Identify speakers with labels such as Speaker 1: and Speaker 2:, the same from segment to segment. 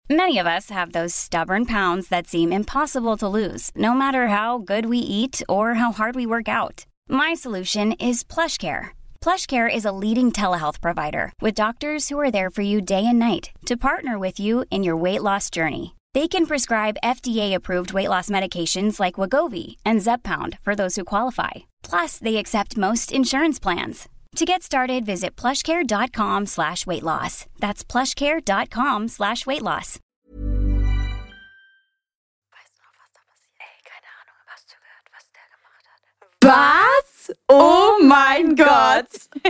Speaker 1: Many of us have those stubborn pounds that seem impossible to lose, no matter how good we eat or how hard we work out. My solution is PlushCare. PlushCare is a leading telehealth provider with doctors who are there for you day and night to partner with you in your weight loss journey. They can prescribe FDA-approved weight loss medications like Wegovy and Zepbound for those who qualify. Plus, they accept most insurance plans. To get started, visit plushcare.com/weightloss. That's plushcare.com/weightloss.
Speaker 2: Was? Oh mein Gott!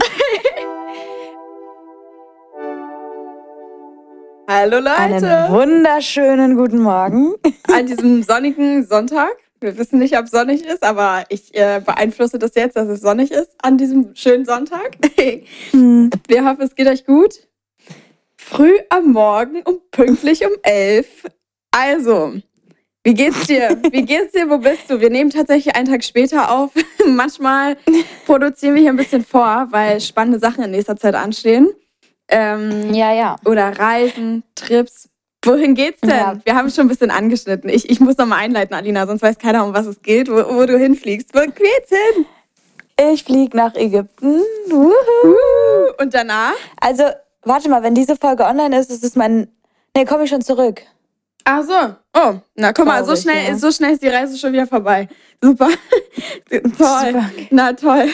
Speaker 2: Hallo Leute!
Speaker 3: Einen wunderschönen guten Morgen.
Speaker 2: An diesem sonnigen Sonntag. Wir wissen nicht, ob es sonnig ist, aber ich beeinflusse das jetzt, dass es sonnig ist an diesem schönen Sonntag. Wir hoffen, es geht euch gut. Früh am Morgen und pünktlich um 11. Also, wie geht's dir? Wie geht's dir? Wo bist du? Wir nehmen tatsächlich einen Tag später auf. Manchmal produzieren wir hier ein bisschen vor, weil spannende Sachen in nächster Zeit anstehen.
Speaker 3: Ja.
Speaker 2: Oder Reisen, Trips. Wohin geht's denn?
Speaker 3: Ja.
Speaker 2: Wir haben es schon ein bisschen angeschnitten. Ich muss noch mal einleiten, Alina, sonst weiß keiner, um was es geht, wo du hinfliegst. Wo geht's hin?
Speaker 3: Ich fliege nach Ägypten.
Speaker 2: Und danach?
Speaker 3: Also, warte mal, wenn diese Folge online ist, komme ich schon zurück.
Speaker 2: Ach so. Oh, na guck mal, so
Speaker 3: Traurig,
Speaker 2: schnell ist die Reise schon wieder vorbei. Super. Toll.
Speaker 3: Super.
Speaker 2: Na toll.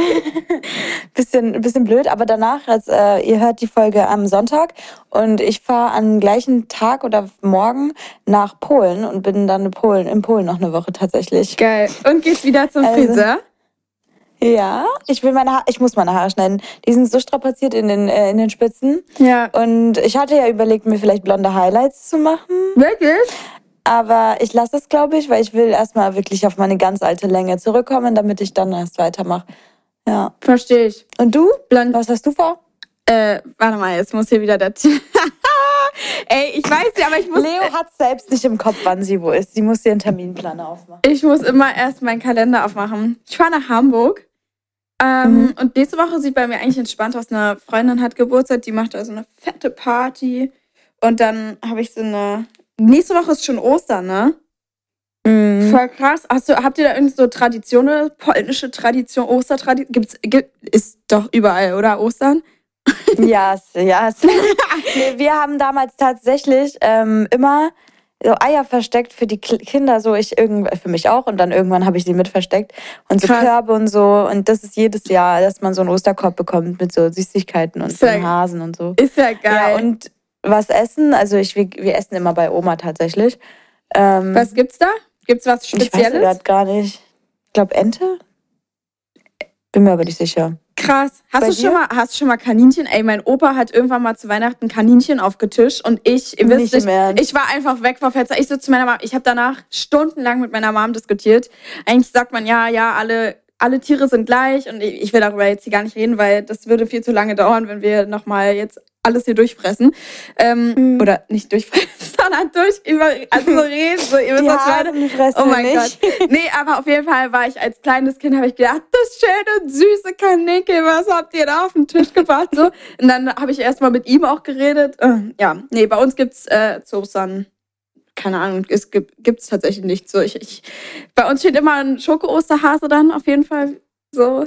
Speaker 3: Bisschen blöd, aber danach, ihr hört die Folge am Sonntag und ich fahre am gleichen Tag oder morgen nach Polen und bin dann in Polen noch eine Woche tatsächlich.
Speaker 2: Geil. Und gehst wieder zum Friseur?
Speaker 3: Ja, ich muss meine Haare schneiden. Die sind so strapaziert in den Spitzen.
Speaker 2: Ja.
Speaker 3: Und ich hatte ja überlegt, mir vielleicht blonde Highlights zu machen.
Speaker 2: Wirklich?
Speaker 3: Aber ich lasse es, glaube ich, weil ich will erstmal wirklich auf meine ganz alte Länge zurückkommen, damit ich dann erst weitermache. Ja.
Speaker 2: Verstehe ich.
Speaker 3: Und du?
Speaker 2: Blond.
Speaker 3: Was hast du vor?
Speaker 2: Warte mal, jetzt muss hier wieder der Ey, ich weiß nicht, aber ich muss...
Speaker 3: Leo hat selbst nicht im Kopf, wann sie wo ist. Sie muss ihren Terminplaner aufmachen.
Speaker 2: Ich muss immer erst meinen Kalender aufmachen. Ich fahre nach Hamburg. Und nächste Woche sieht bei mir eigentlich entspannt aus. Eine Freundin hat Geburtstag, die macht also eine fette Party. Und dann habe ich nächste Woche ist schon Ostern, ne? Voll krass. Habt ihr da irgend so Traditionen, polnische Tradition, Ostertradition? Ist doch überall, oder? Ostern?
Speaker 3: Ja. Nee, wir haben damals tatsächlich immer so Eier versteckt für die Kinder, für mich auch. Und dann irgendwann habe ich sie mit versteckt. Und so
Speaker 2: Krass.
Speaker 3: Körbe und so. Und das ist jedes Jahr, dass man so einen Osterkorb bekommt mit so Süßigkeiten und so einem Hasen und so.
Speaker 2: Ist ja geil.
Speaker 3: Ja, und was essen? Also wir essen immer bei Oma tatsächlich.
Speaker 2: Was gibt's da? Gibt's was
Speaker 3: Ich weiß
Speaker 2: Spezielles?
Speaker 3: gerade gar nicht. Ich glaube Ente? Bin mir aber nicht sicher.
Speaker 2: Krass.
Speaker 3: Bei
Speaker 2: Hast du schon mal Kaninchen? Ey, mein Opa hat irgendwann mal zu Weihnachten Kaninchen aufgetischt und ihr wisst
Speaker 3: Nicht im Ernst.
Speaker 2: ich war einfach weg vom Fenster. Ich so zu meiner Mom, ich habe danach stundenlang mit meiner Mom diskutiert. Eigentlich sagt man, ja, alle Tiere sind gleich und ich will darüber jetzt hier gar nicht reden, weil das würde viel zu lange dauern, wenn wir nochmal jetzt alles hier durchfressen. Oder nicht durchfressen, sondern so reden. So, ihr wisst, was ich meine.
Speaker 3: Fressen
Speaker 2: Oh mein
Speaker 3: nicht.
Speaker 2: Gott. Nee, aber auf jeden Fall war ich als kleines Kind, habe ich gedacht, das schöne, süße Kaninchen, was habt ihr da auf den Tisch gebracht? So. Und dann habe ich erstmal mit ihm auch geredet. Bei uns gibt's zu Ostern, keine Ahnung, gibt's tatsächlich nichts. So, bei uns steht immer ein Schoko-Osterhase dann auf jeden Fall. So.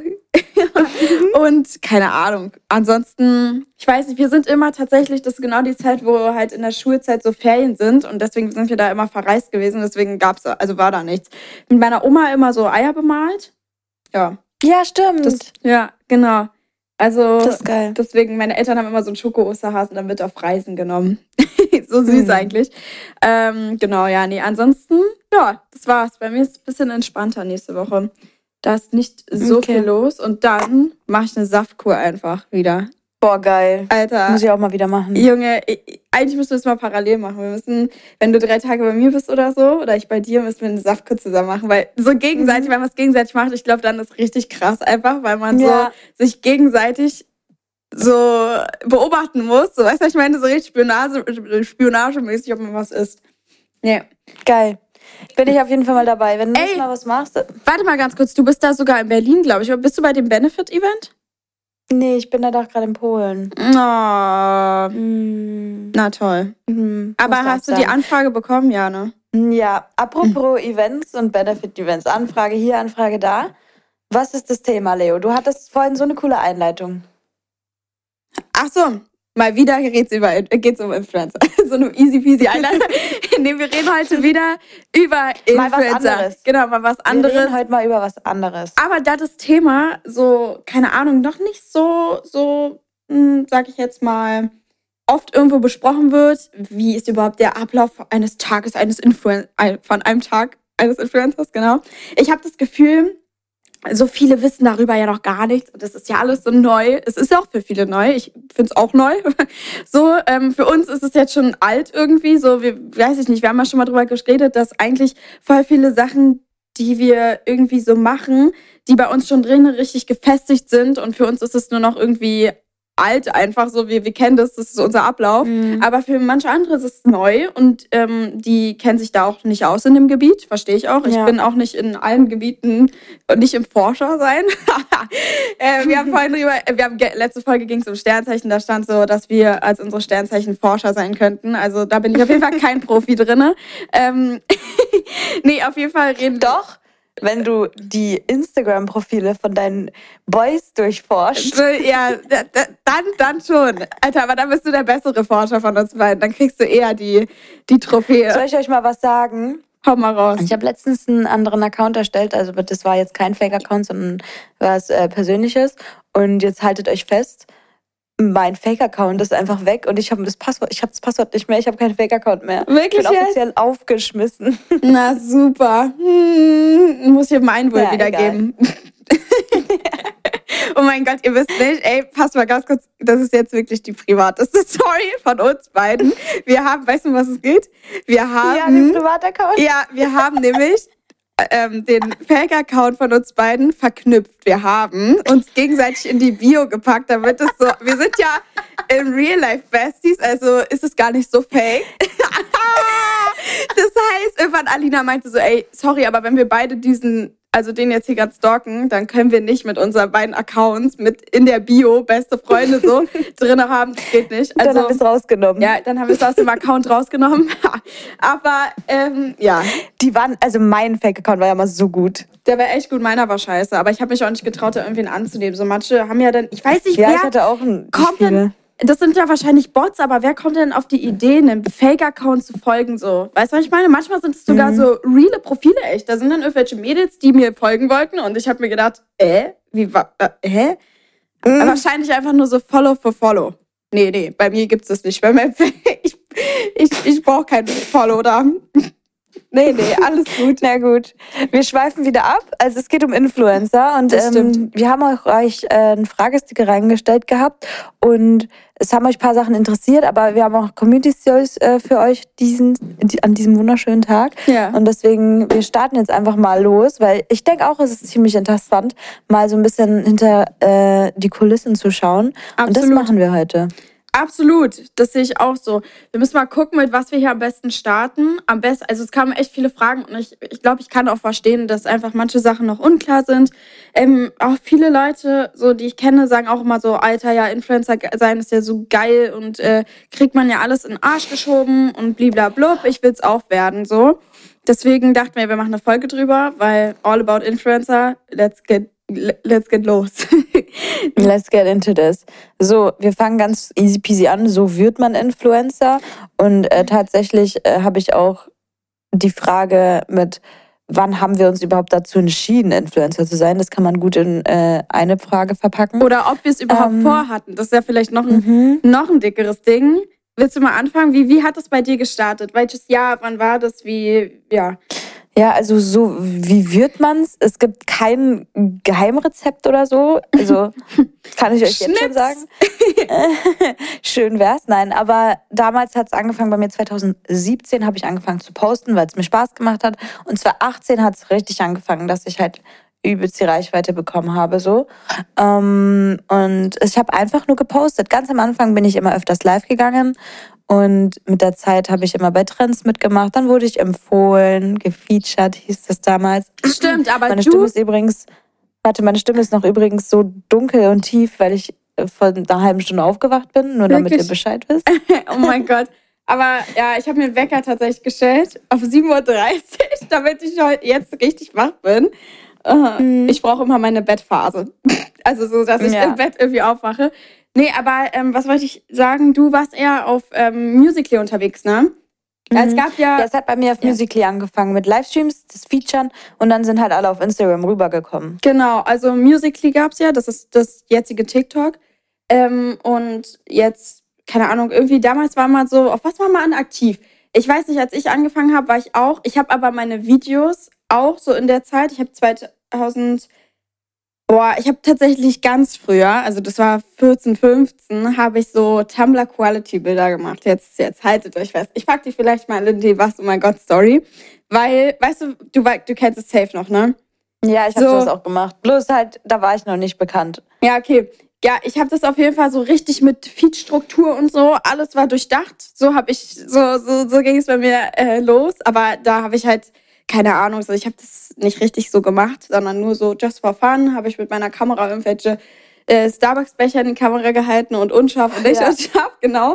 Speaker 2: Und keine Ahnung. Ansonsten, ich weiß nicht, wir sind immer tatsächlich, das ist genau die Zeit, wo halt in der Schulzeit so Ferien sind und deswegen sind wir da immer verreist gewesen, deswegen war da nichts. Mit meiner Oma immer so Eier bemalt. Ja.
Speaker 3: Ja, stimmt.
Speaker 2: Ja, genau. Also,
Speaker 3: Das ist geil.
Speaker 2: deswegen, meine Eltern haben immer so einen Schoko-Osterhasen dann mit auf Reisen genommen. So süß eigentlich. Genau, ja, nee, ansonsten, ja, das war's. Bei mir ist es ein bisschen entspannter nächste Woche. Da ist nicht so viel los und dann mache ich eine Saftkur einfach wieder.
Speaker 3: Boah, geil.
Speaker 2: Alter.
Speaker 3: Muss ich auch mal wieder machen.
Speaker 2: Junge, eigentlich müssen wir es mal parallel machen. Wir müssen, wenn du 3 Tage bei mir bist oder so, oder ich bei dir, müssen wir eine Saftkur zusammen machen. Weil so gegenseitig, wenn man es gegenseitig macht, ich glaube, dann ist richtig krass einfach, weil man so sich gegenseitig so beobachten muss. So, weißt du, ich meine, so richtig spionagemäßig, ob man was isst. Nee.
Speaker 3: Geil. Bin ich auf jeden Fall mal dabei. Wenn du mal was machst.
Speaker 2: Warte mal ganz kurz, du bist da sogar in Berlin, glaube ich. Bist du bei dem Benefit-Event?
Speaker 3: Nee, ich bin da doch gerade in Polen.
Speaker 2: Oh, na toll. Aber hast du die Anfrage bekommen? Ja, ne?
Speaker 3: Ja, apropos Events und Benefit-Events. Anfrage hier, Anfrage da. Was ist das Thema, Leo? Du hattest vorhin so eine coole Einleitung.
Speaker 2: Ach so, mal wieder geht's um Influencer. So eine easy peasy Einleitung. Nee, wir reden heute wieder über Influencer.
Speaker 3: Mal was anderes.
Speaker 2: Genau, mal was anderes.
Speaker 3: Wir reden heute mal über was anderes.
Speaker 2: Aber da das Thema so, keine Ahnung, noch nicht so, sag ich jetzt mal, oft irgendwo besprochen wird, wie ist überhaupt der Ablauf eines Tages von einem Tag eines Influencers, genau. Ich habe das Gefühl, so viele wissen darüber ja noch gar nichts und das ist ja alles so neu. Es ist ja auch für viele neu. Ich finde es auch neu. So, für uns ist es jetzt schon alt irgendwie. So, weiß ich nicht, wir haben ja schon mal drüber geredet, dass eigentlich voll viele Sachen, die wir irgendwie so machen, die bei uns schon drin richtig gefestigt sind und für uns ist es nur noch irgendwie alt einfach, so wir kennen das ist unser Ablauf, aber für manche andere ist es neu und die kennen sich da auch nicht aus in dem Gebiet, verstehe ich auch. Ich bin auch nicht in allen Gebieten und nicht im Forscher sein. Letzte Folge ging es um Sternzeichen, da stand so, dass wir als unsere Sternzeichen Forscher sein könnten, also da bin ich auf jeden Fall kein Profi drin. Nee, auf jeden Fall reden
Speaker 3: Doch. Wenn du die Instagram-Profile von deinen Boys durchforschst.
Speaker 2: Ja, dann schon. Alter, aber dann bist du der bessere Forscher von uns beiden. Dann kriegst du eher die Trophäe.
Speaker 3: Soll ich euch mal was sagen?
Speaker 2: Hau mal raus.
Speaker 3: Ich habe letztens einen anderen Account erstellt. Also das war jetzt kein Fake-Account, sondern was Persönliches. Und jetzt haltet euch fest, mein Fake-Account ist einfach weg und ich habe das Passwort nicht mehr, ich habe keinen Fake-Account mehr.
Speaker 2: Wirklich?
Speaker 3: Ich bin offiziell aufgeschmissen.
Speaker 2: Na super. Muss ich meinen wohl wiedergeben. Oh mein Gott, ihr wisst nicht, passt mal ganz kurz, das ist jetzt wirklich die privateste Story von uns beiden. Wir haben, weißt du, was es geht?
Speaker 3: Den Privataccount?
Speaker 2: Ja, wir haben nämlich den Fake-Account von uns beiden verknüpft. Wir haben uns gegenseitig in die Bio gepackt, damit es so, wir sind ja in Real-Life Besties, also ist es gar nicht so fake. Das heißt, irgendwann Alina meinte so, sorry, aber wenn wir beide den jetzt hier gerade stalken, dann können wir nicht mit unseren beiden Accounts mit in der Bio beste Freunde so drin haben. Das geht nicht. Also,
Speaker 3: dann haben wir es rausgenommen.
Speaker 2: Ja, dann haben wir es aus dem Account rausgenommen. Aber, ja.
Speaker 3: Mein Fake-Account war ja mal so gut.
Speaker 2: Der war echt gut, meiner war scheiße. Aber ich habe mich auch nicht getraut, da irgendwen anzunehmen. So manche haben ja dann, ich weiß nicht, wer
Speaker 3: ich hatte auch einen
Speaker 2: das sind ja wahrscheinlich Bots, aber wer kommt denn auf die Idee, einem Fake-Account zu folgen? So, weißt du, was ich meine? Manchmal sind es sogar so reale Profile, echt. Da sind dann irgendwelche Mädels, die mir folgen wollten und ich habe mir gedacht, Wahrscheinlich einfach nur so Follow for Follow. Nee, bei mir gibt's das nicht. Ich brauche kein Follow da. Nee, alles gut.
Speaker 3: Na gut. Wir schweifen wieder ab. Also es geht um Influencer und wir haben euch einen Fragesticker reingestellt gehabt und es haben euch ein paar Sachen interessiert, aber wir haben auch Community Stories für euch an diesem wunderschönen Tag.
Speaker 2: Ja.
Speaker 3: Und deswegen, wir starten jetzt einfach mal los, weil ich denke auch, es ist ziemlich interessant, mal so ein bisschen hinter die Kulissen zu schauen.
Speaker 2: Absolut.
Speaker 3: Und das machen wir heute.
Speaker 2: Absolut, das sehe ich auch so. Wir müssen mal gucken, mit was wir hier am besten starten. Also es kamen echt viele Fragen und ich glaube, ich kann auch verstehen, dass einfach manche Sachen noch unklar sind. Auch viele Leute, so die ich kenne, sagen auch immer so, Alter, ja, Influencer sein ist ja so geil und kriegt man ja alles in den Arsch geschoben und bliblablub, ich will's auch werden, so. Deswegen dachten wir machen eine Folge drüber, weil all about Influencer, let's get los.
Speaker 3: Let's get into this. So, wir fangen ganz easy peasy an. So wird man Influencer. Und tatsächlich habe ich auch die Frage mit, wann haben wir uns überhaupt dazu entschieden, Influencer zu sein? Das kann man gut in eine Frage verpacken.
Speaker 2: Oder ob wir es überhaupt vorhatten. Das ist ja vielleicht noch ein dickeres Ding. Willst du mal anfangen? Wie hat das bei dir gestartet? Welches Jahr? Wann war das?
Speaker 3: Ja, also so, wie wird man's? Es gibt kein Geheimrezept oder so. Also, kann ich euch jetzt schon sagen. Schön wär's. Nein, aber damals hat's angefangen, bei mir 2017 habe ich angefangen zu posten, weil es mir Spaß gemacht hat. Und 2018 hat's richtig angefangen, dass ich halt übelst die Reichweite bekommen habe, so. Und ich habe einfach nur gepostet. Ganz am Anfang bin ich immer öfters live gegangen. Und mit der Zeit habe ich immer bei Trends mitgemacht. Dann wurde ich empfohlen, gefeatured, hieß das damals.
Speaker 2: Stimmt, aber
Speaker 3: meine Stimme ist noch übrigens so dunkel und tief, weil ich vor einer halben Stunde aufgewacht bin, nur damit
Speaker 2: Wirklich?
Speaker 3: ihr Bescheid wisst.
Speaker 2: Oh mein Gott. Aber ja, ich habe mir den Wecker tatsächlich gestellt auf 7:30 Uhr, damit ich jetzt richtig wach bin. Ich brauche immer meine Bettphase. Also so, dass ich im Bett irgendwie aufwache. Nee, aber was wollte ich sagen? Du warst eher auf Musical.ly unterwegs, ne? Es gab ja...
Speaker 3: Es hat bei mir auf Musical.ly angefangen mit Livestreams, das Featuren und dann sind halt alle auf Instagram rübergekommen.
Speaker 2: Genau, also Musical.ly gab's ja, das ist das jetzige TikTok. Und jetzt, keine Ahnung, irgendwie damals war man so, auf was war man aktiv? Ich weiß nicht, als ich angefangen habe, war ich auch. Ich habe aber meine Videos auch so in der Zeit, ich habe ich habe tatsächlich ganz früher, also das war 14, 15, habe ich so Tumblr-Quality-Bilder gemacht. Jetzt haltet euch fest. Ich pack die vielleicht mal in die Was, oh mein Gott, Story. Weil, weißt du kennst es safe noch, ne?
Speaker 3: Ja, ich habe das auch gemacht. Bloß halt, da war ich noch nicht bekannt.
Speaker 2: Ja, okay. Ja, ich habe das auf jeden Fall so richtig mit Feed-Struktur und so. Alles war durchdacht. So ging es bei mir los. Aber da habe ich halt keine Ahnung, so ich habe das nicht richtig so gemacht, sondern nur so just for fun, habe ich mit meiner Kamera irgendwelche Starbucks-Becher in die Kamera gehalten und unscharf und nicht unscharf, genau.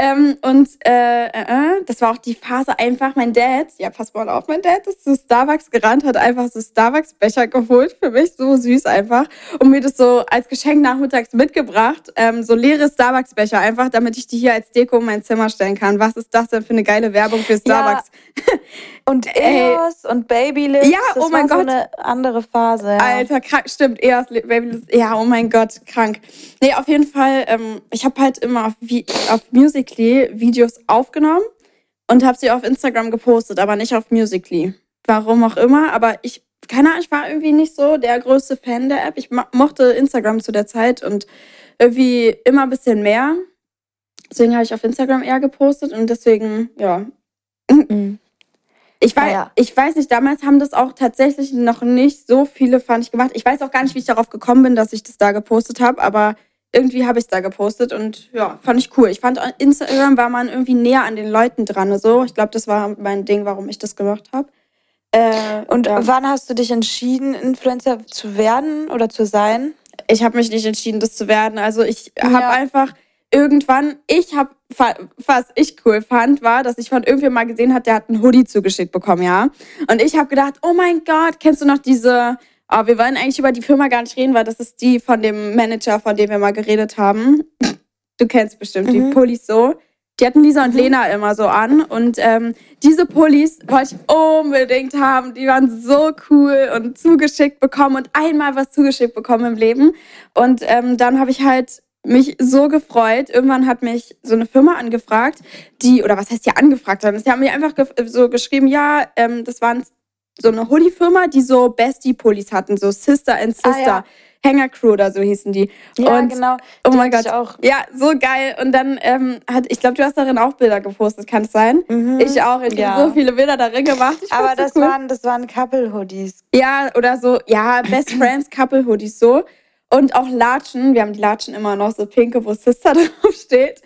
Speaker 2: Das war auch die Phase einfach, mein Dad, ja pass mal auf, mein Dad ist zu Starbucks gerannt, hat einfach so Starbucks-Becher geholt, für mich so süß einfach und mir das so als Geschenk nachmittags mitgebracht, so leere Starbucks-Becher einfach, damit ich die hier als Deko in mein Zimmer stellen kann. Was ist das denn für eine geile Werbung für Starbucks?
Speaker 3: Ja. Und EOS und Babyliss.
Speaker 2: Ja, das oh mein Gott.
Speaker 3: So eine andere Phase. Ja.
Speaker 2: Alter, krank, stimmt. EOS, Babyliss. Ja, oh mein Gott, krank. Nee, auf jeden Fall, ich habe halt immer auf Musical.ly Videos aufgenommen und habe sie auf Instagram gepostet, aber nicht auf Musical.ly. Warum auch immer, aber ich war irgendwie nicht so der größte Fan der App. Ich mochte Instagram zu der Zeit und irgendwie immer ein bisschen mehr. Deswegen habe ich auf Instagram eher gepostet und deswegen, ja. Mhm. Ich weiß nicht, damals haben das auch tatsächlich noch nicht so viele, fand ich, gemacht. Ich weiß auch gar nicht, wie ich darauf gekommen bin, dass ich das da gepostet habe, aber irgendwie habe ich es da gepostet und ja, fand ich cool. Ich fand, Instagram war man irgendwie näher an den Leuten dran. So. Ich glaube, das war mein Ding, warum ich das gemacht habe.
Speaker 3: Wann hast du dich entschieden, Influencer zu werden oder zu sein?
Speaker 2: Ich habe mich nicht entschieden, das zu werden. Also ich habe einfach irgendwann, was ich cool fand, war, dass ich von irgendwem mal gesehen habe, der hat einen Hoodie zugeschickt bekommen, ja. Und ich habe gedacht, oh mein Gott, kennst du noch diese, wir wollen eigentlich über die Firma gar nicht reden, weil das ist die von dem Manager, von dem wir mal geredet haben. Du kennst bestimmt die Pullis so. Die hatten Lisa und Lena immer so an und diese Pullis wollte ich unbedingt haben. Die waren so cool und zugeschickt bekommen und einmal was zugeschickt bekommen im Leben. Und dann habe ich halt mich so gefreut. Irgendwann hat mich so eine Firma angefragt, oder was heißt die angefragt haben? Sie haben mir einfach so geschrieben, das waren so eine Hoodie-Firma, die so Bestie-Pullis hatten, so Sister and Sister. Hanger Crew oder so hießen die.
Speaker 3: Ja, und, genau.
Speaker 2: Oh mein Gott. Auch. Ja, so geil. Und dann ich glaube, du hast darin auch Bilder gepostet, kann es sein? Mhm. Ich auch. Ich habe so viele Bilder darin gemacht.
Speaker 3: Aber das waren Couple-Hoodies.
Speaker 2: Ja, oder so, Best Friends Couple-Hoodies so. Und auch Latschen. Wir haben die Latschen immer noch so pinke, wo Sister drauf steht.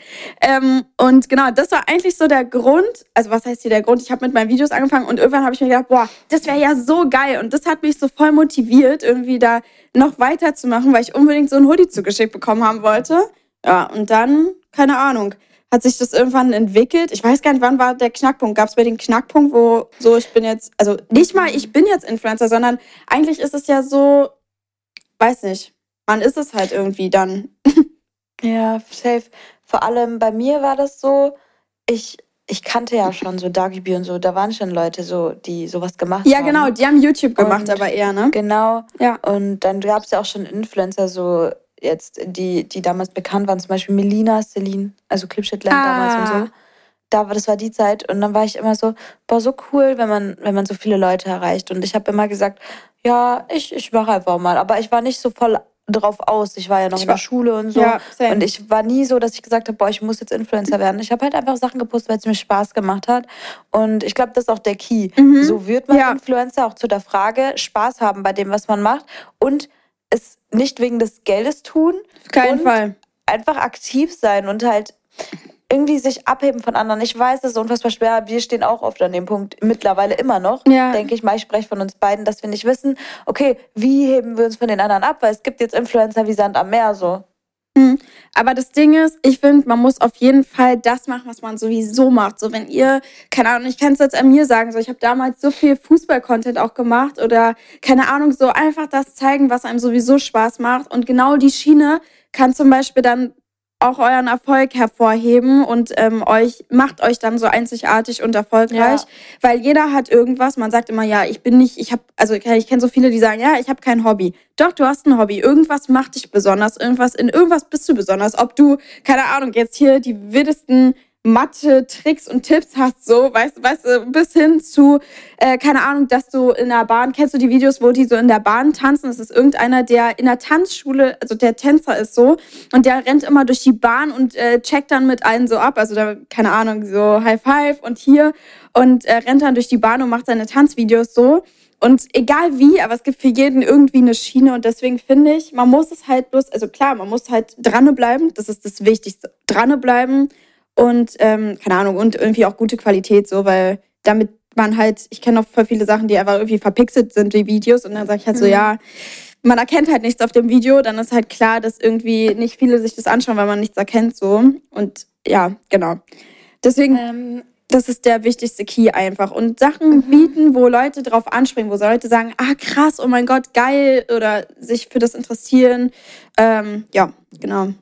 Speaker 2: Und genau, das war eigentlich so der Grund. Also was heißt hier der Grund? Ich habe mit meinen Videos angefangen und irgendwann habe ich mir gedacht, boah, das wäre ja so geil. Und das hat mich so voll motiviert, irgendwie da noch weiterzumachen, weil ich unbedingt so ein Hoodie zugeschickt bekommen haben wollte. Ja, und dann, keine Ahnung, hat sich das irgendwann entwickelt. Ich weiß gar nicht, wann war der Knackpunkt? Gab es bei den Knackpunkt, wo so ich bin jetzt Influencer, sondern eigentlich ist es ja so, weiß nicht, man ist es halt irgendwie dann.
Speaker 3: Ja, safe. Vor allem bei mir war das so, ich kannte ja schon so Dagi und so, da waren schon Leute so, die sowas gemacht haben.
Speaker 2: Ja, genau, die haben YouTube gemacht, aber eher, ne?
Speaker 3: Genau. Ja. Und dann gab es ja auch schon Influencer, so jetzt, die damals bekannt waren, zum Beispiel Melina, Celine, also Clipshitland damals und so. Das war die Zeit und dann war ich immer so, boah, so cool, wenn man so viele Leute erreicht. Und ich habe immer gesagt, ja, ich mache einfach mal. Aber ich war nicht so voll drauf aus. Ich war ja noch in der Schule und so. Ja, und ich war nie so, dass ich gesagt habe, boah, ich muss jetzt Influencer werden. Ich habe halt einfach Sachen gepostet, weil es mir Spaß gemacht hat. Und ich glaube, das ist auch der Key. Mhm. So wird man Influencer, auch zu der Frage, Spaß haben bei dem, was man macht. Und es nicht wegen des Geldes tun.
Speaker 2: Auf keinen Fall.
Speaker 3: Einfach aktiv sein und halt irgendwie sich abheben von anderen. Ich weiß, das ist unfassbar schwer. Wir stehen auch oft an dem Punkt, mittlerweile immer noch, denke ich mal. Ich spreche von uns beiden, dass wir nicht wissen, okay, wie heben wir uns von den anderen ab? Weil es gibt jetzt Influencer wie Sand am Meer, so.
Speaker 2: Aber das Ding ist, ich finde, man muss auf jeden Fall das machen, was man sowieso macht. So, wenn ihr, keine Ahnung, ich kann es jetzt an mir sagen, so, ich habe damals so viel Fußball-Content auch gemacht oder, keine Ahnung, so einfach das zeigen, was einem sowieso Spaß macht. Und genau die Schiene kann zum Beispiel dann auch euren Erfolg hervorheben und macht euch dann so einzigartig und erfolgreich, weil jeder hat irgendwas. Man sagt immer, ja, ich kenne so viele, die sagen, ja, ich habe kein Hobby. Doch, du hast ein Hobby. Irgendwas macht dich besonders. In irgendwas bist du besonders. Ob du, keine Ahnung, jetzt hier die wildesten Mathe-Tricks und Tipps hast, so, weißt du, bis hin zu, keine Ahnung, dass du in der Bahn, kennst du die Videos, wo die so in der Bahn tanzen? Das ist irgendeiner, der in der Tanzschule, also der Tänzer ist so, und der rennt immer durch die Bahn und checkt dann mit allen so ab, also da, keine Ahnung, so High Five und hier und rennt dann durch die Bahn und macht seine Tanzvideos so. Und egal wie, aber es gibt für jeden irgendwie eine Schiene und deswegen finde ich, man muss es halt bloß, also klar, man muss halt dranbleiben, das ist das Wichtigste, dranbleiben. Und, keine Ahnung, und irgendwie auch gute Qualität, so, weil damit man halt, ich kenne noch voll viele Sachen, die einfach irgendwie verpixelt sind, die Videos, und dann sage ich halt so, ja, man erkennt halt nichts auf dem Video, dann ist halt klar, dass irgendwie nicht viele sich das anschauen, weil man nichts erkennt, so. Und ja, genau. Deswegen, das ist der wichtigste Key einfach. Und Sachen bieten, wo Leute drauf anspringen, wo Leute sagen, ah, krass, oh mein Gott, geil, oder sich für das interessieren. Ja, genau.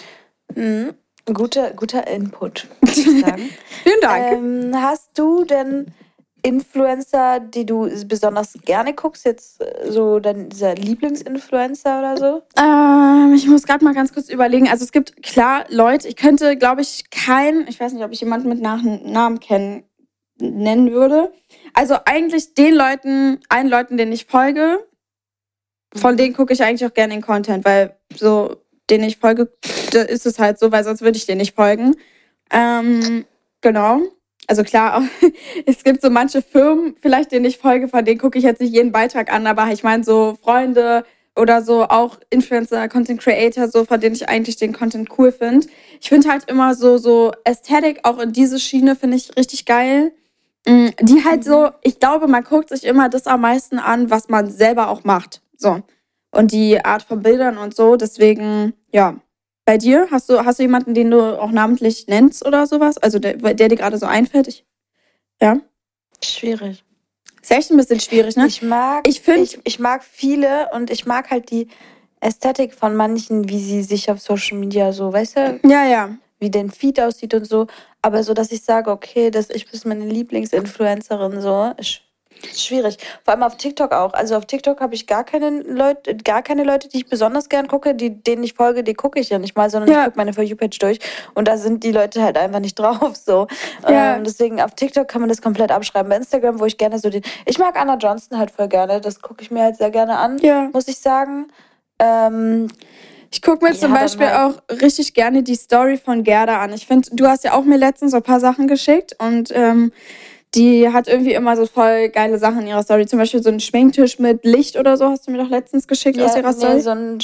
Speaker 3: Guter Input, würde ich sagen.
Speaker 2: Vielen Dank.
Speaker 3: Hast du denn Influencer, die du besonders gerne guckst? Jetzt so dieser Lieblingsinfluencer oder so?
Speaker 2: Ich muss gerade mal ganz kurz überlegen. Also es gibt klar Leute, ich könnte, glaube ich, ich weiß nicht, ob ich jemanden mit Namen nennen würde. Also eigentlich allen Leuten, denen ich folge, von denen gucke ich eigentlich auch gerne den Content, weil so denen ich folge, da ist es halt so, weil sonst würde ich denen nicht folgen. Genau. Also klar, es gibt so manche Firmen, vielleicht denen ich folge, von denen gucke ich jetzt nicht jeden Beitrag an, aber ich meine so Freunde oder so auch Influencer, Content Creator, so von denen ich eigentlich den Content cool finde. Ich finde halt immer so Ästhetik, auch in diese Schiene finde ich richtig geil. Die halt so, ich glaube, man guckt sich immer das am meisten an, was man selber auch macht. So. Und die Art von Bildern und so, deswegen, ja. Bei dir, hast du jemanden, den du auch namentlich nennst oder sowas? Also der dir gerade so einfällt? Ja?
Speaker 3: Schwierig.
Speaker 2: Ist echt ein bisschen schwierig, ne?
Speaker 3: Ich mag viele und ich mag halt die Ästhetik von manchen, wie sie sich auf Social Media so, weißt du?
Speaker 2: Ja.
Speaker 3: Wie den Feed aussieht und so. Aber so, dass ich sage, okay, ich bin meine Lieblingsinfluencerin, so, ist schwierig. Vor allem auf TikTok auch. Also auf TikTok habe ich gar keine Leute, die ich besonders gern gucke, denen ich folge, die gucke ich ja nicht mal, sondern ich gucke meine For You-Page durch und da sind die Leute halt einfach nicht drauf. So. Deswegen auf TikTok kann man das komplett abschreiben. Bei Instagram, wo ich gerne ich mag Anna Johnson halt voll gerne, das gucke ich mir halt sehr gerne an, muss ich sagen.
Speaker 2: Ich gucke mir zum Beispiel auch richtig gerne die Story von Gerda an. Ich finde, du hast ja auch mir letztens so ein paar Sachen geschickt und die hat irgendwie immer so voll geile Sachen in ihrer Story. Zum Beispiel so einen Schminktisch mit Licht oder so, hast du mir doch letztens geschickt aus ihrer Story.
Speaker 3: Ja, so ein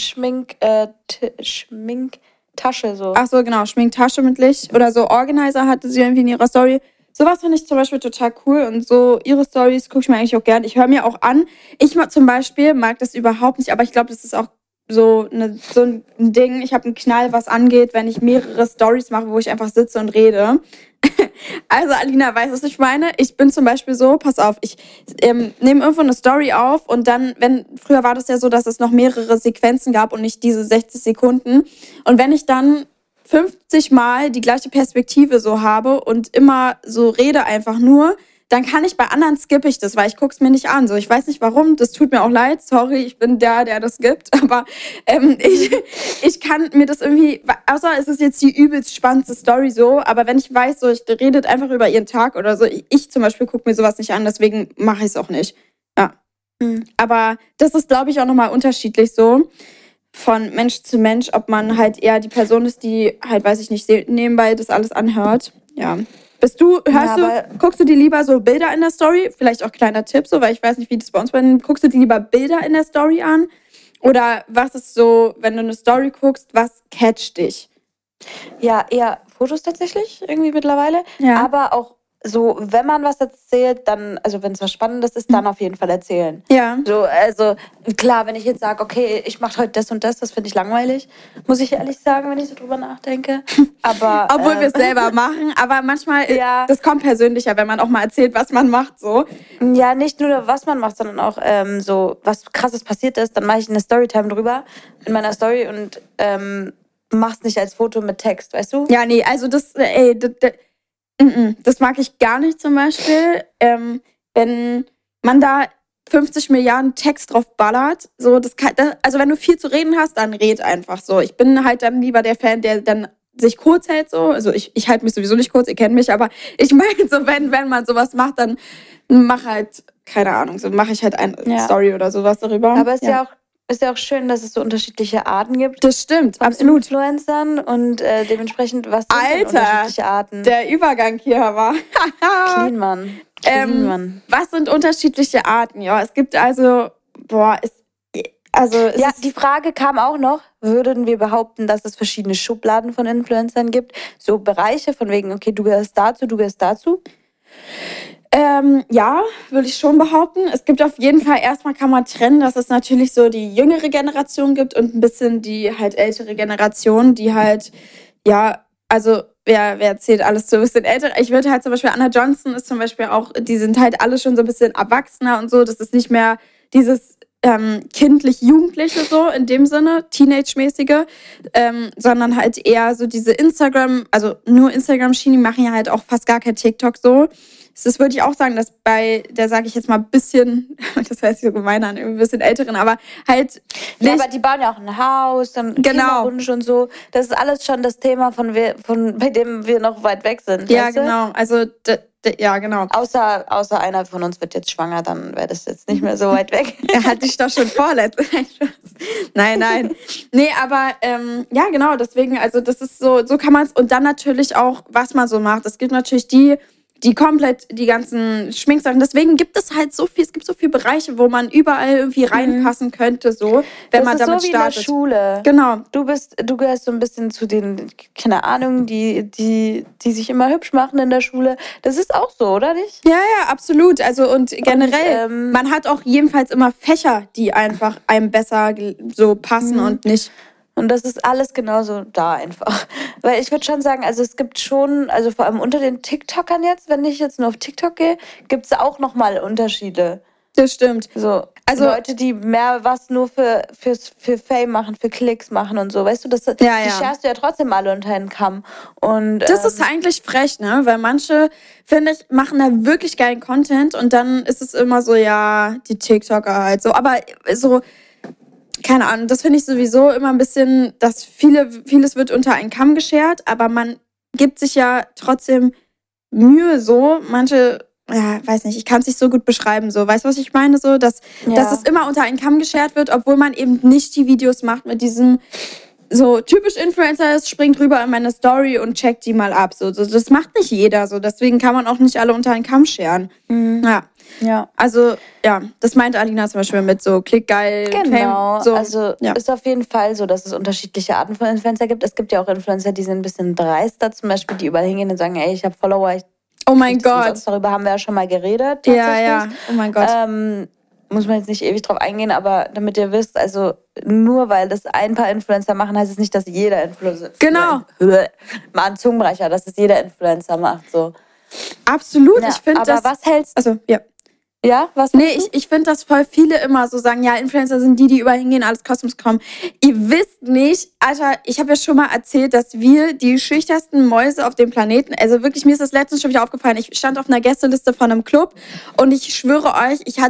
Speaker 3: Schminktasche so.
Speaker 2: Ach so, genau, Schminktasche mit Licht. Oder so Organizer hatte sie irgendwie in ihrer Story. Sowas finde ich zum Beispiel total cool. Und so ihre Stories gucke ich mir eigentlich auch gerne. Ich höre mir auch an. Ich zum Beispiel mag das überhaupt nicht, aber ich glaube, das ist auch so ein Ding. Ich habe einen Knall, was angeht, wenn ich mehrere Stories mache, wo ich einfach sitze und rede. Also Alina weiß, was ich meine. Ich bin zum Beispiel so, pass auf, ich nehme irgendwo eine Story auf und dann, früher war das ja so, dass es noch mehrere Sequenzen gab und nicht diese 60 Sekunden. Und wenn ich dann 50 Mal die gleiche Perspektive so habe und immer so rede einfach nur, dann kann ich bei anderen skippe ich das, weil ich gucke es mir nicht an. So, ich weiß nicht warum, das tut mir auch leid. Sorry, ich bin der das gibt. Aber ich kann mir das irgendwie, außer es ist jetzt die übelst spannendste Story so, aber wenn ich weiß, so, ich redet einfach über ihren Tag oder so, ich zum Beispiel gucke mir sowas nicht an, deswegen mache ich es auch nicht. Ja. Aber das ist, glaube ich, auch nochmal unterschiedlich so von Mensch zu Mensch, ob man halt eher die Person ist, die halt, weiß ich nicht, nebenbei das alles anhört. Ja. Guckst du dir lieber so Bilder in der Story? Vielleicht auch kleiner Tipp, so, weil ich weiß nicht, wie das bei uns ist. Guckst du dir lieber Bilder in der Story an? Oder was ist so, wenn du eine Story guckst, was catcht dich?
Speaker 3: Ja, eher Fotos tatsächlich, irgendwie mittlerweile.
Speaker 2: Ja.
Speaker 3: Aber auch so, wenn man was erzählt, dann, also wenn es was Spannendes ist, dann auf jeden Fall erzählen.
Speaker 2: Ja.
Speaker 3: So, also klar, wenn ich jetzt sage, okay, ich mache heute das und das finde ich langweilig, muss ich ehrlich sagen, wenn ich so drüber nachdenke. Aber
Speaker 2: Obwohl wir es selber machen, aber manchmal,
Speaker 3: Ja.
Speaker 2: das kommt persönlicher, wenn man auch mal erzählt, was man macht, so.
Speaker 3: Ja, nicht nur, was man macht, sondern auch so, was Krasses passiert ist, dann mache ich eine Storytime drüber in meiner Story und mach's nicht als Foto mit Text, weißt du?
Speaker 2: Ja, nee, also das mag ich gar nicht zum Beispiel. Wenn man da 50 Milliarden Text drauf ballert, so, also wenn du viel zu reden hast, dann red einfach so. Ich bin halt dann lieber der Fan, der dann sich kurz hält, so. Also ich halte mich sowieso nicht kurz, ihr kennt mich, aber ich meine so, wenn man sowas macht, dann mach halt, keine Ahnung, so mache ich halt eine Story oder sowas darüber.
Speaker 3: Aber es ist ja auch schön, dass es so unterschiedliche Arten gibt.
Speaker 2: Das stimmt,
Speaker 3: von
Speaker 2: absolut.
Speaker 3: Influencern und dementsprechend, was sind denn
Speaker 2: Alter,
Speaker 3: unterschiedliche Arten?
Speaker 2: der Übergang hier war.
Speaker 3: Clean, Mann.
Speaker 2: Was sind unterschiedliche Arten? Ja, es gibt also,
Speaker 3: Die Frage kam auch noch, würden wir behaupten, dass es verschiedene Schubladen von Influencern gibt? So Bereiche von wegen, okay, du gehörst dazu?
Speaker 2: Ja, würde ich schon behaupten. Es gibt auf jeden Fall, erstmal kann man trennen, dass es natürlich so die jüngere Generation gibt und ein bisschen die halt ältere Generation, die halt, ja, also wer erzählt alles so ein bisschen älter. Ich würde halt zum Beispiel, Anna Johnson ist zum Beispiel auch, die sind halt alle schon so ein bisschen erwachsener und so. Das ist nicht mehr dieses kindlich-jugendliche so in dem Sinne, Teenage-mäßige, sondern halt eher so diese Instagram, also nur Instagram-Schiene, die machen ja halt auch fast gar kein TikTok so. Das würde ich auch sagen, dass bei der, sage ich jetzt mal, ein bisschen, das heißt so gemein an, ein bisschen älteren, aber halt
Speaker 3: Ja, aber die bauen ja auch ein Haus, dann Kinderwunsch und so. Das ist alles schon das Thema, bei dem wir noch weit weg sind.
Speaker 2: Ja,
Speaker 3: weißt du?
Speaker 2: genau. Also, ja, genau.
Speaker 3: Außer einer von uns wird jetzt schwanger, dann wäre das jetzt nicht mehr so weit weg.
Speaker 2: Er hat dich doch schon vorletzt. Nein. Nee, aber ja, genau, deswegen, also das ist so kann man es. Und dann natürlich auch, was man so macht. Es gibt natürlich die komplett die ganzen Schminksachen. Deswegen gibt es halt so viel, es gibt so viele Bereiche, wo man überall irgendwie reinpassen könnte, so, wenn man damit startet. Das ist so wie in der Schule. Genau.
Speaker 3: Du gehörst so ein bisschen zu den, keine Ahnung, die sich immer hübsch machen in der Schule. Das ist auch so, oder nicht?
Speaker 2: Ja, absolut. Also und generell, man hat auch jedenfalls immer Fächer, die einfach einem besser so passen und nicht.
Speaker 3: Und das ist alles genauso da einfach. Weil ich würde schon sagen, also es gibt schon, also vor allem unter den TikTokern jetzt, wenn ich jetzt nur auf TikTok gehe, gibt es auch nochmal Unterschiede.
Speaker 2: Das stimmt.
Speaker 3: So, also Leute, die mehr was nur für Fame machen, für Klicks machen und so. Weißt du, die scherst du ja trotzdem alle unter den Kamm. Und,
Speaker 2: das ist eigentlich frech, ne? Weil manche, finde ich, machen da wirklich geilen Content und dann ist es immer so, ja, die TikToker halt so. Aber so, keine Ahnung, das finde ich sowieso immer ein bisschen, dass vieles wird unter einen Kamm geschert, aber man gibt sich ja trotzdem Mühe so. Manche, ja, weiß nicht, ich kann es nicht so gut beschreiben, so. Weißt du, was ich meine? So, dass es immer unter einen Kamm geschert wird, obwohl man eben nicht die Videos macht mit diesem so typisch Influencer ist, springt rüber in meine Story und checkt die mal ab. So, das macht nicht jeder so. Deswegen kann man auch nicht alle unter einen Kamm scheren.
Speaker 3: Mhm.
Speaker 2: Ja. Also, ja, das meint Alina zum Beispiel mit so klickgeil,
Speaker 3: genau.
Speaker 2: Fame. So.
Speaker 3: Also ist auf jeden Fall so, dass es unterschiedliche Arten von Influencer gibt. Es gibt ja auch Influencer, die sind ein bisschen dreister, zum Beispiel, die überall hingehen und sagen, ey, ich habe Follower.
Speaker 2: Oh mein Gott.
Speaker 3: Darüber haben wir ja schon mal geredet.
Speaker 2: Ja. Oh mein Gott.
Speaker 3: Muss man jetzt nicht ewig drauf eingehen, aber damit ihr wisst, also nur weil das ein paar Influencer machen, heißt es nicht, dass jeder Influencer...
Speaker 2: Genau.
Speaker 3: Mal ein Zungenbrecher, dass es jeder Influencer macht, so.
Speaker 2: Absolut, ja, ich finde das...
Speaker 3: Aber was hältst du...
Speaker 2: Also, ja.
Speaker 3: Ja, was?
Speaker 2: Nee, ich finde, dass voll viele immer so sagen, ja, Influencer sind die überall hingehen, alles kostenlos kommen. Ihr wisst nicht, Alter, ich habe ja schon mal erzählt, dass wir die schüchternsten Mäuse auf dem Planeten, also wirklich, mir ist das letztens schon wieder aufgefallen, ich stand auf einer Gästeliste von einem Club und ich schwöre euch, ich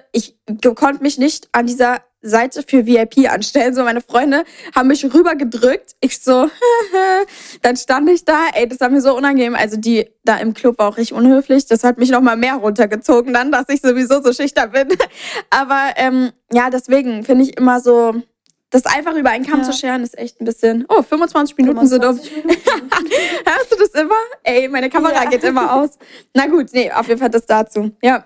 Speaker 2: konnte mich nicht an dieser Seite für VIP anstellen. So, meine Freunde haben mich rübergedrückt. Ich so, dann stand ich da. Ey, das war mir so unangenehm. Also die da im Club war auch richtig unhöflich. Das hat mich noch mal mehr runtergezogen dann, dass ich sowieso so schüchtern bin. Aber ja, deswegen finde ich immer so, das einfach über einen Kamm zu scheren, ist echt ein bisschen... Oh, 25 Minuten sind um. Hörst du das immer? Ey, meine Kamera geht immer aus. Na gut, nee, auf jeden Fall das dazu. Ja.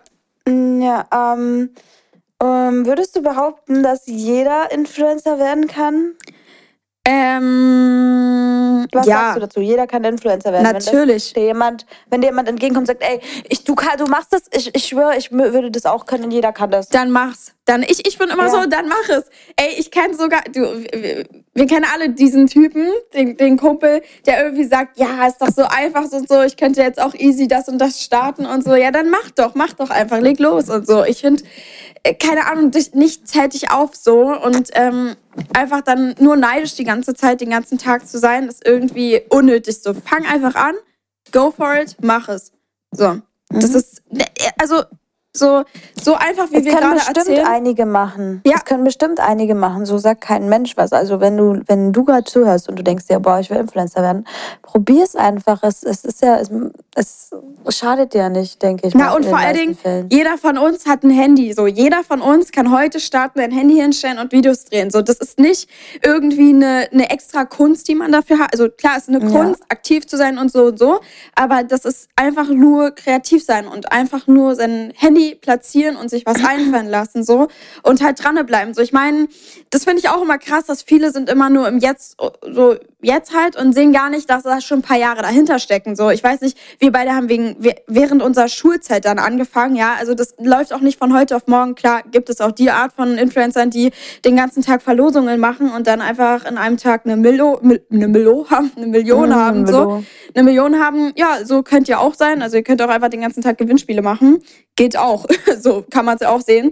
Speaker 3: Ja, würdest du behaupten, dass jeder Influencer werden kann? Was sagst du dazu? Jeder kann Influencer werden.
Speaker 2: Natürlich.
Speaker 3: Wenn dir jemand entgegenkommt und sagt, ey, du machst das, ich schwöre, ich würde das auch können, jeder kann das.
Speaker 2: Dann mach's. Ich bin immer so, dann mach es. Ey, ich kenne sogar, wir kennen alle diesen Typen, den Kumpel, der irgendwie sagt, ja, ist doch so einfach und so, ich könnte jetzt auch easy das und das starten und so. Ja, dann mach doch einfach, leg los und so. Ich finde, keine Ahnung, nichts hält dich auf so und einfach dann nur neidisch die ganze Zeit, den ganzen Tag zu sein, ist irgendwie unnötig so. Fang einfach an, go for it, mach es. So, das ist, also so einfach, wie wir gerade erzählen.
Speaker 3: Das können bestimmt einige machen. So sagt kein Mensch was. Also wenn du gerade zuhörst und du denkst dir, boah, ich will Influencer werden, probier es einfach. Es schadet dir ja nicht, denke ich.
Speaker 2: Na, und vor allen Dingen, jeder von uns hat ein Handy. So, jeder von uns kann heute starten, ein Handy hinstellen und Videos drehen. So, das ist nicht irgendwie eine extra Kunst, die man dafür hat. Also klar, es ist eine Kunst, aktiv zu sein und so. Aber das ist einfach nur kreativ sein und einfach nur sein Handy platzieren und sich was einfallen lassen so und halt dranbleiben. So, ich meine, das finde ich auch immer krass, dass viele sind immer nur im Jetzt halt und sehen gar nicht, dass da schon ein paar Jahre dahinter stecken. So, ich weiß nicht, wir beide haben während unserer Schulzeit dann angefangen, ja, also das läuft auch nicht von heute auf morgen. Klar gibt es auch die Art von Influencern, die den ganzen Tag Verlosungen machen und dann einfach in einem Tag eine Million haben. So. Eine Million haben, ja, so könnt ihr auch sein. Also ihr könnt auch einfach den ganzen Tag Gewinnspiele machen. Geht auch. So kann man es ja auch sehen.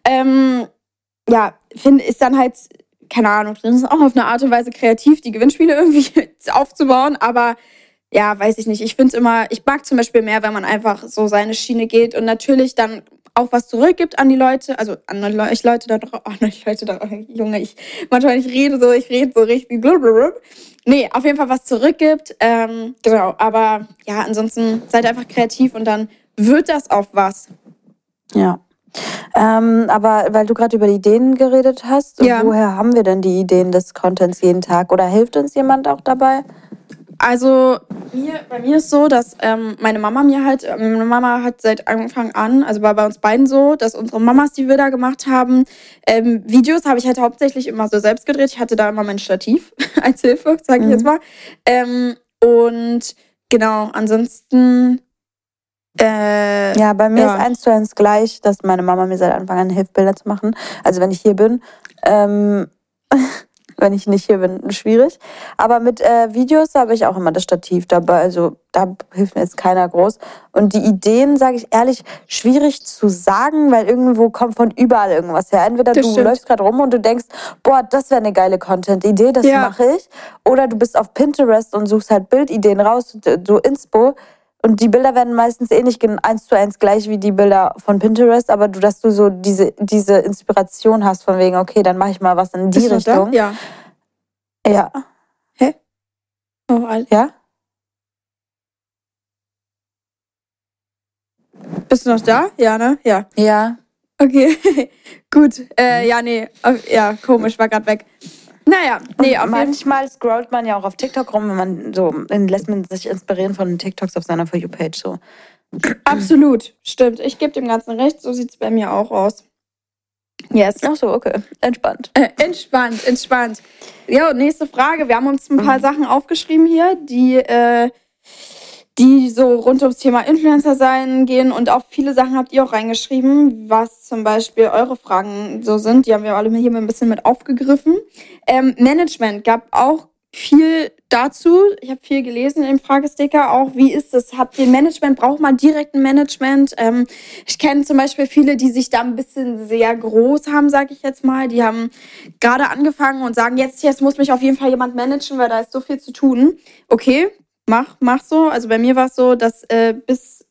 Speaker 2: Ist dann halt, keine Ahnung, das ist auch auf eine Art und Weise kreativ, die Gewinnspiele irgendwie aufzubauen, aber ja, weiß ich nicht. Ich mag zum Beispiel mehr, wenn man einfach so seine Schiene geht und natürlich dann auch was zurückgibt an die Leute, also an euch Leute da draußen, Junge, manchmal ich rede so richtig blablabla. Nee, auf jeden Fall was zurückgibt, genau, aber ja, ansonsten seid einfach kreativ und dann wird das auch was.
Speaker 3: Ja. Aber weil du gerade über die Ideen geredet hast, woher haben wir denn die Ideen des Contents jeden Tag? Oder hilft uns jemand auch dabei?
Speaker 2: Also bei mir ist so, dass meine Mama hat seit Anfang an, also war bei uns beiden so, dass unsere Mamas die Bilder gemacht haben. Videos habe ich halt hauptsächlich immer so selbst gedreht. Ich hatte da immer mein Stativ als Hilfe, sage ich jetzt mal. Und genau, ansonsten
Speaker 3: bei mir ist 1:1 gleich, dass meine Mama mir seit Anfang an hilft, Bilder zu machen. Also wenn ich hier bin, wenn ich nicht hier bin, schwierig. Aber mit Videos habe ich auch immer das Stativ dabei. Also da hilft mir jetzt keiner groß. Und die Ideen, sage ich ehrlich, schwierig zu sagen, weil irgendwo kommt von überall irgendwas her. Entweder du läufst gerade rum und du denkst, boah, das wäre eine geile Content-Idee, das mache ich. Oder du bist auf Pinterest und suchst halt Bildideen raus, so Inspo. Und die Bilder werden meistens nicht 1:1 gleich wie die Bilder von Pinterest, aber dass du so diese Inspiration hast von wegen, okay, dann mache ich mal was in die Richtung.
Speaker 2: Da? Ja.
Speaker 3: Ja.
Speaker 2: Hä? Oh,
Speaker 3: ja?
Speaker 2: Bist du noch da? Ja, ne? Ja.
Speaker 3: Ja.
Speaker 2: Okay, gut. Komisch, war gerade weg. Naja,
Speaker 3: manchmal scrollt man ja auch auf TikTok rum, wenn man so, dann lässt man sich inspirieren von den TikToks auf seiner For You-Page so.
Speaker 2: Absolut, stimmt. Ich gebe dem Ganzen recht, so sieht es bei mir auch aus. Yes.
Speaker 3: Ach so, okay. Entspannt.
Speaker 2: Entspannt. Ja, nächste Frage. Wir haben uns ein paar Sachen aufgeschrieben hier, die so rund ums Thema Influencer sein gehen und auch viele Sachen habt ihr auch reingeschrieben, was zum Beispiel eure Fragen so sind. Die haben wir alle hier mal ein bisschen mit aufgegriffen. Management gab auch viel dazu. Ich habe viel gelesen im Fragesticker auch. Wie ist es? Habt ihr Management? Braucht man direkt ein Management? Ich kenne zum Beispiel viele, die sich da ein bisschen sehr groß haben, sage ich jetzt mal. Die haben gerade angefangen und sagen, jetzt muss mich auf jeden Fall jemand managen, weil da ist so viel zu tun. Okay, mach so. Also bei mir war es so, dass bis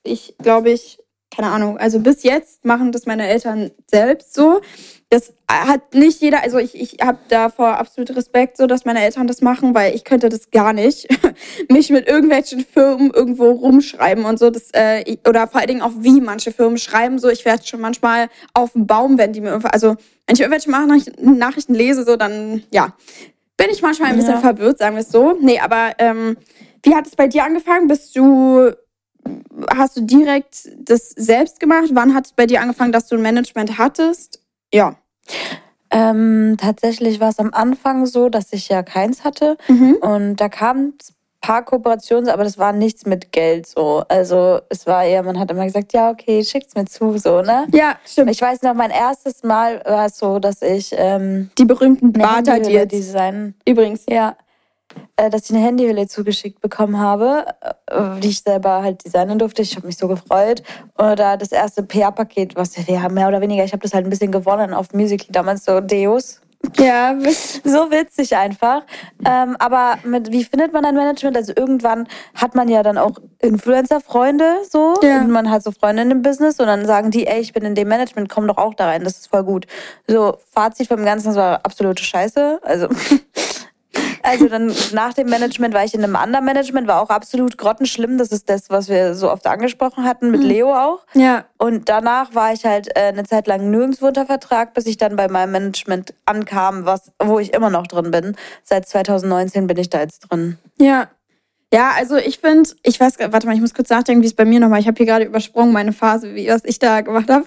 Speaker 2: jetzt machen das meine Eltern selbst so. Das hat nicht jeder, also ich habe davor absolut Respekt, so dass meine Eltern das machen, weil ich könnte das gar nicht. Mich mit irgendwelchen Firmen irgendwo rumschreiben und so. Oder vor allen Dingen auch, wie manche Firmen schreiben. So, ich werde schon manchmal auf dem Baum, wenn ich irgendwelche Nachrichten lese, so dann, ja, bin ich manchmal ein bisschen verwirrt, sagen wir es so. Nee, aber wie hat es bei dir angefangen? Hast du direkt das selbst gemacht? Wann hat es bei dir angefangen, dass du ein Management hattest? Ja.
Speaker 3: Tatsächlich war es am Anfang so, dass ich ja keins hatte. Und da kamen ein paar Kooperationen, aber das war nichts mit Geld so. Also es war eher, man hat immer gesagt, ja, okay, schickt's mir zu, so, ne?
Speaker 2: Ja, stimmt.
Speaker 3: Ich weiß noch, mein erstes Mal war es so, dass ich
Speaker 2: die berühmten Barter-Deals
Speaker 3: Design.
Speaker 2: Übrigens.
Speaker 3: Ja. Dass ich eine Handyhülle zugeschickt bekommen habe, die ich selber halt designen durfte. Ich habe mich so gefreut. Oder das erste PR-Paket, was wir haben, mehr oder weniger, ich habe das halt ein bisschen gewonnen auf Musical.ly, damals so Deos.
Speaker 2: Ja,
Speaker 3: so witzig einfach. Aber wie findet man ein Management? Also irgendwann hat man ja dann auch Influencer-Freunde so.
Speaker 2: Ja.
Speaker 3: Und man hat so Freunde im Business und dann sagen die, ey, ich bin in dem Management, komm doch auch da rein, das ist voll gut. So, Fazit vom Ganzen, das war absolute Scheiße. Also dann nach dem Management war ich in einem anderen Management, war auch absolut grottenschlimm. Das ist das, was wir so oft angesprochen hatten, mit Leo auch.
Speaker 2: Ja.
Speaker 3: Und danach war ich halt eine Zeit lang nirgendwo unter Vertrag, bis ich dann bei meinem Management ankam, wo ich immer noch drin bin. Seit 2019 bin ich da jetzt drin.
Speaker 2: Ja. Ja, also ich finde, warte mal, ich muss kurz nachdenken, wie es bei mir nochmal, ich habe hier gerade übersprungen, meine Phase, was ich da gemacht habe.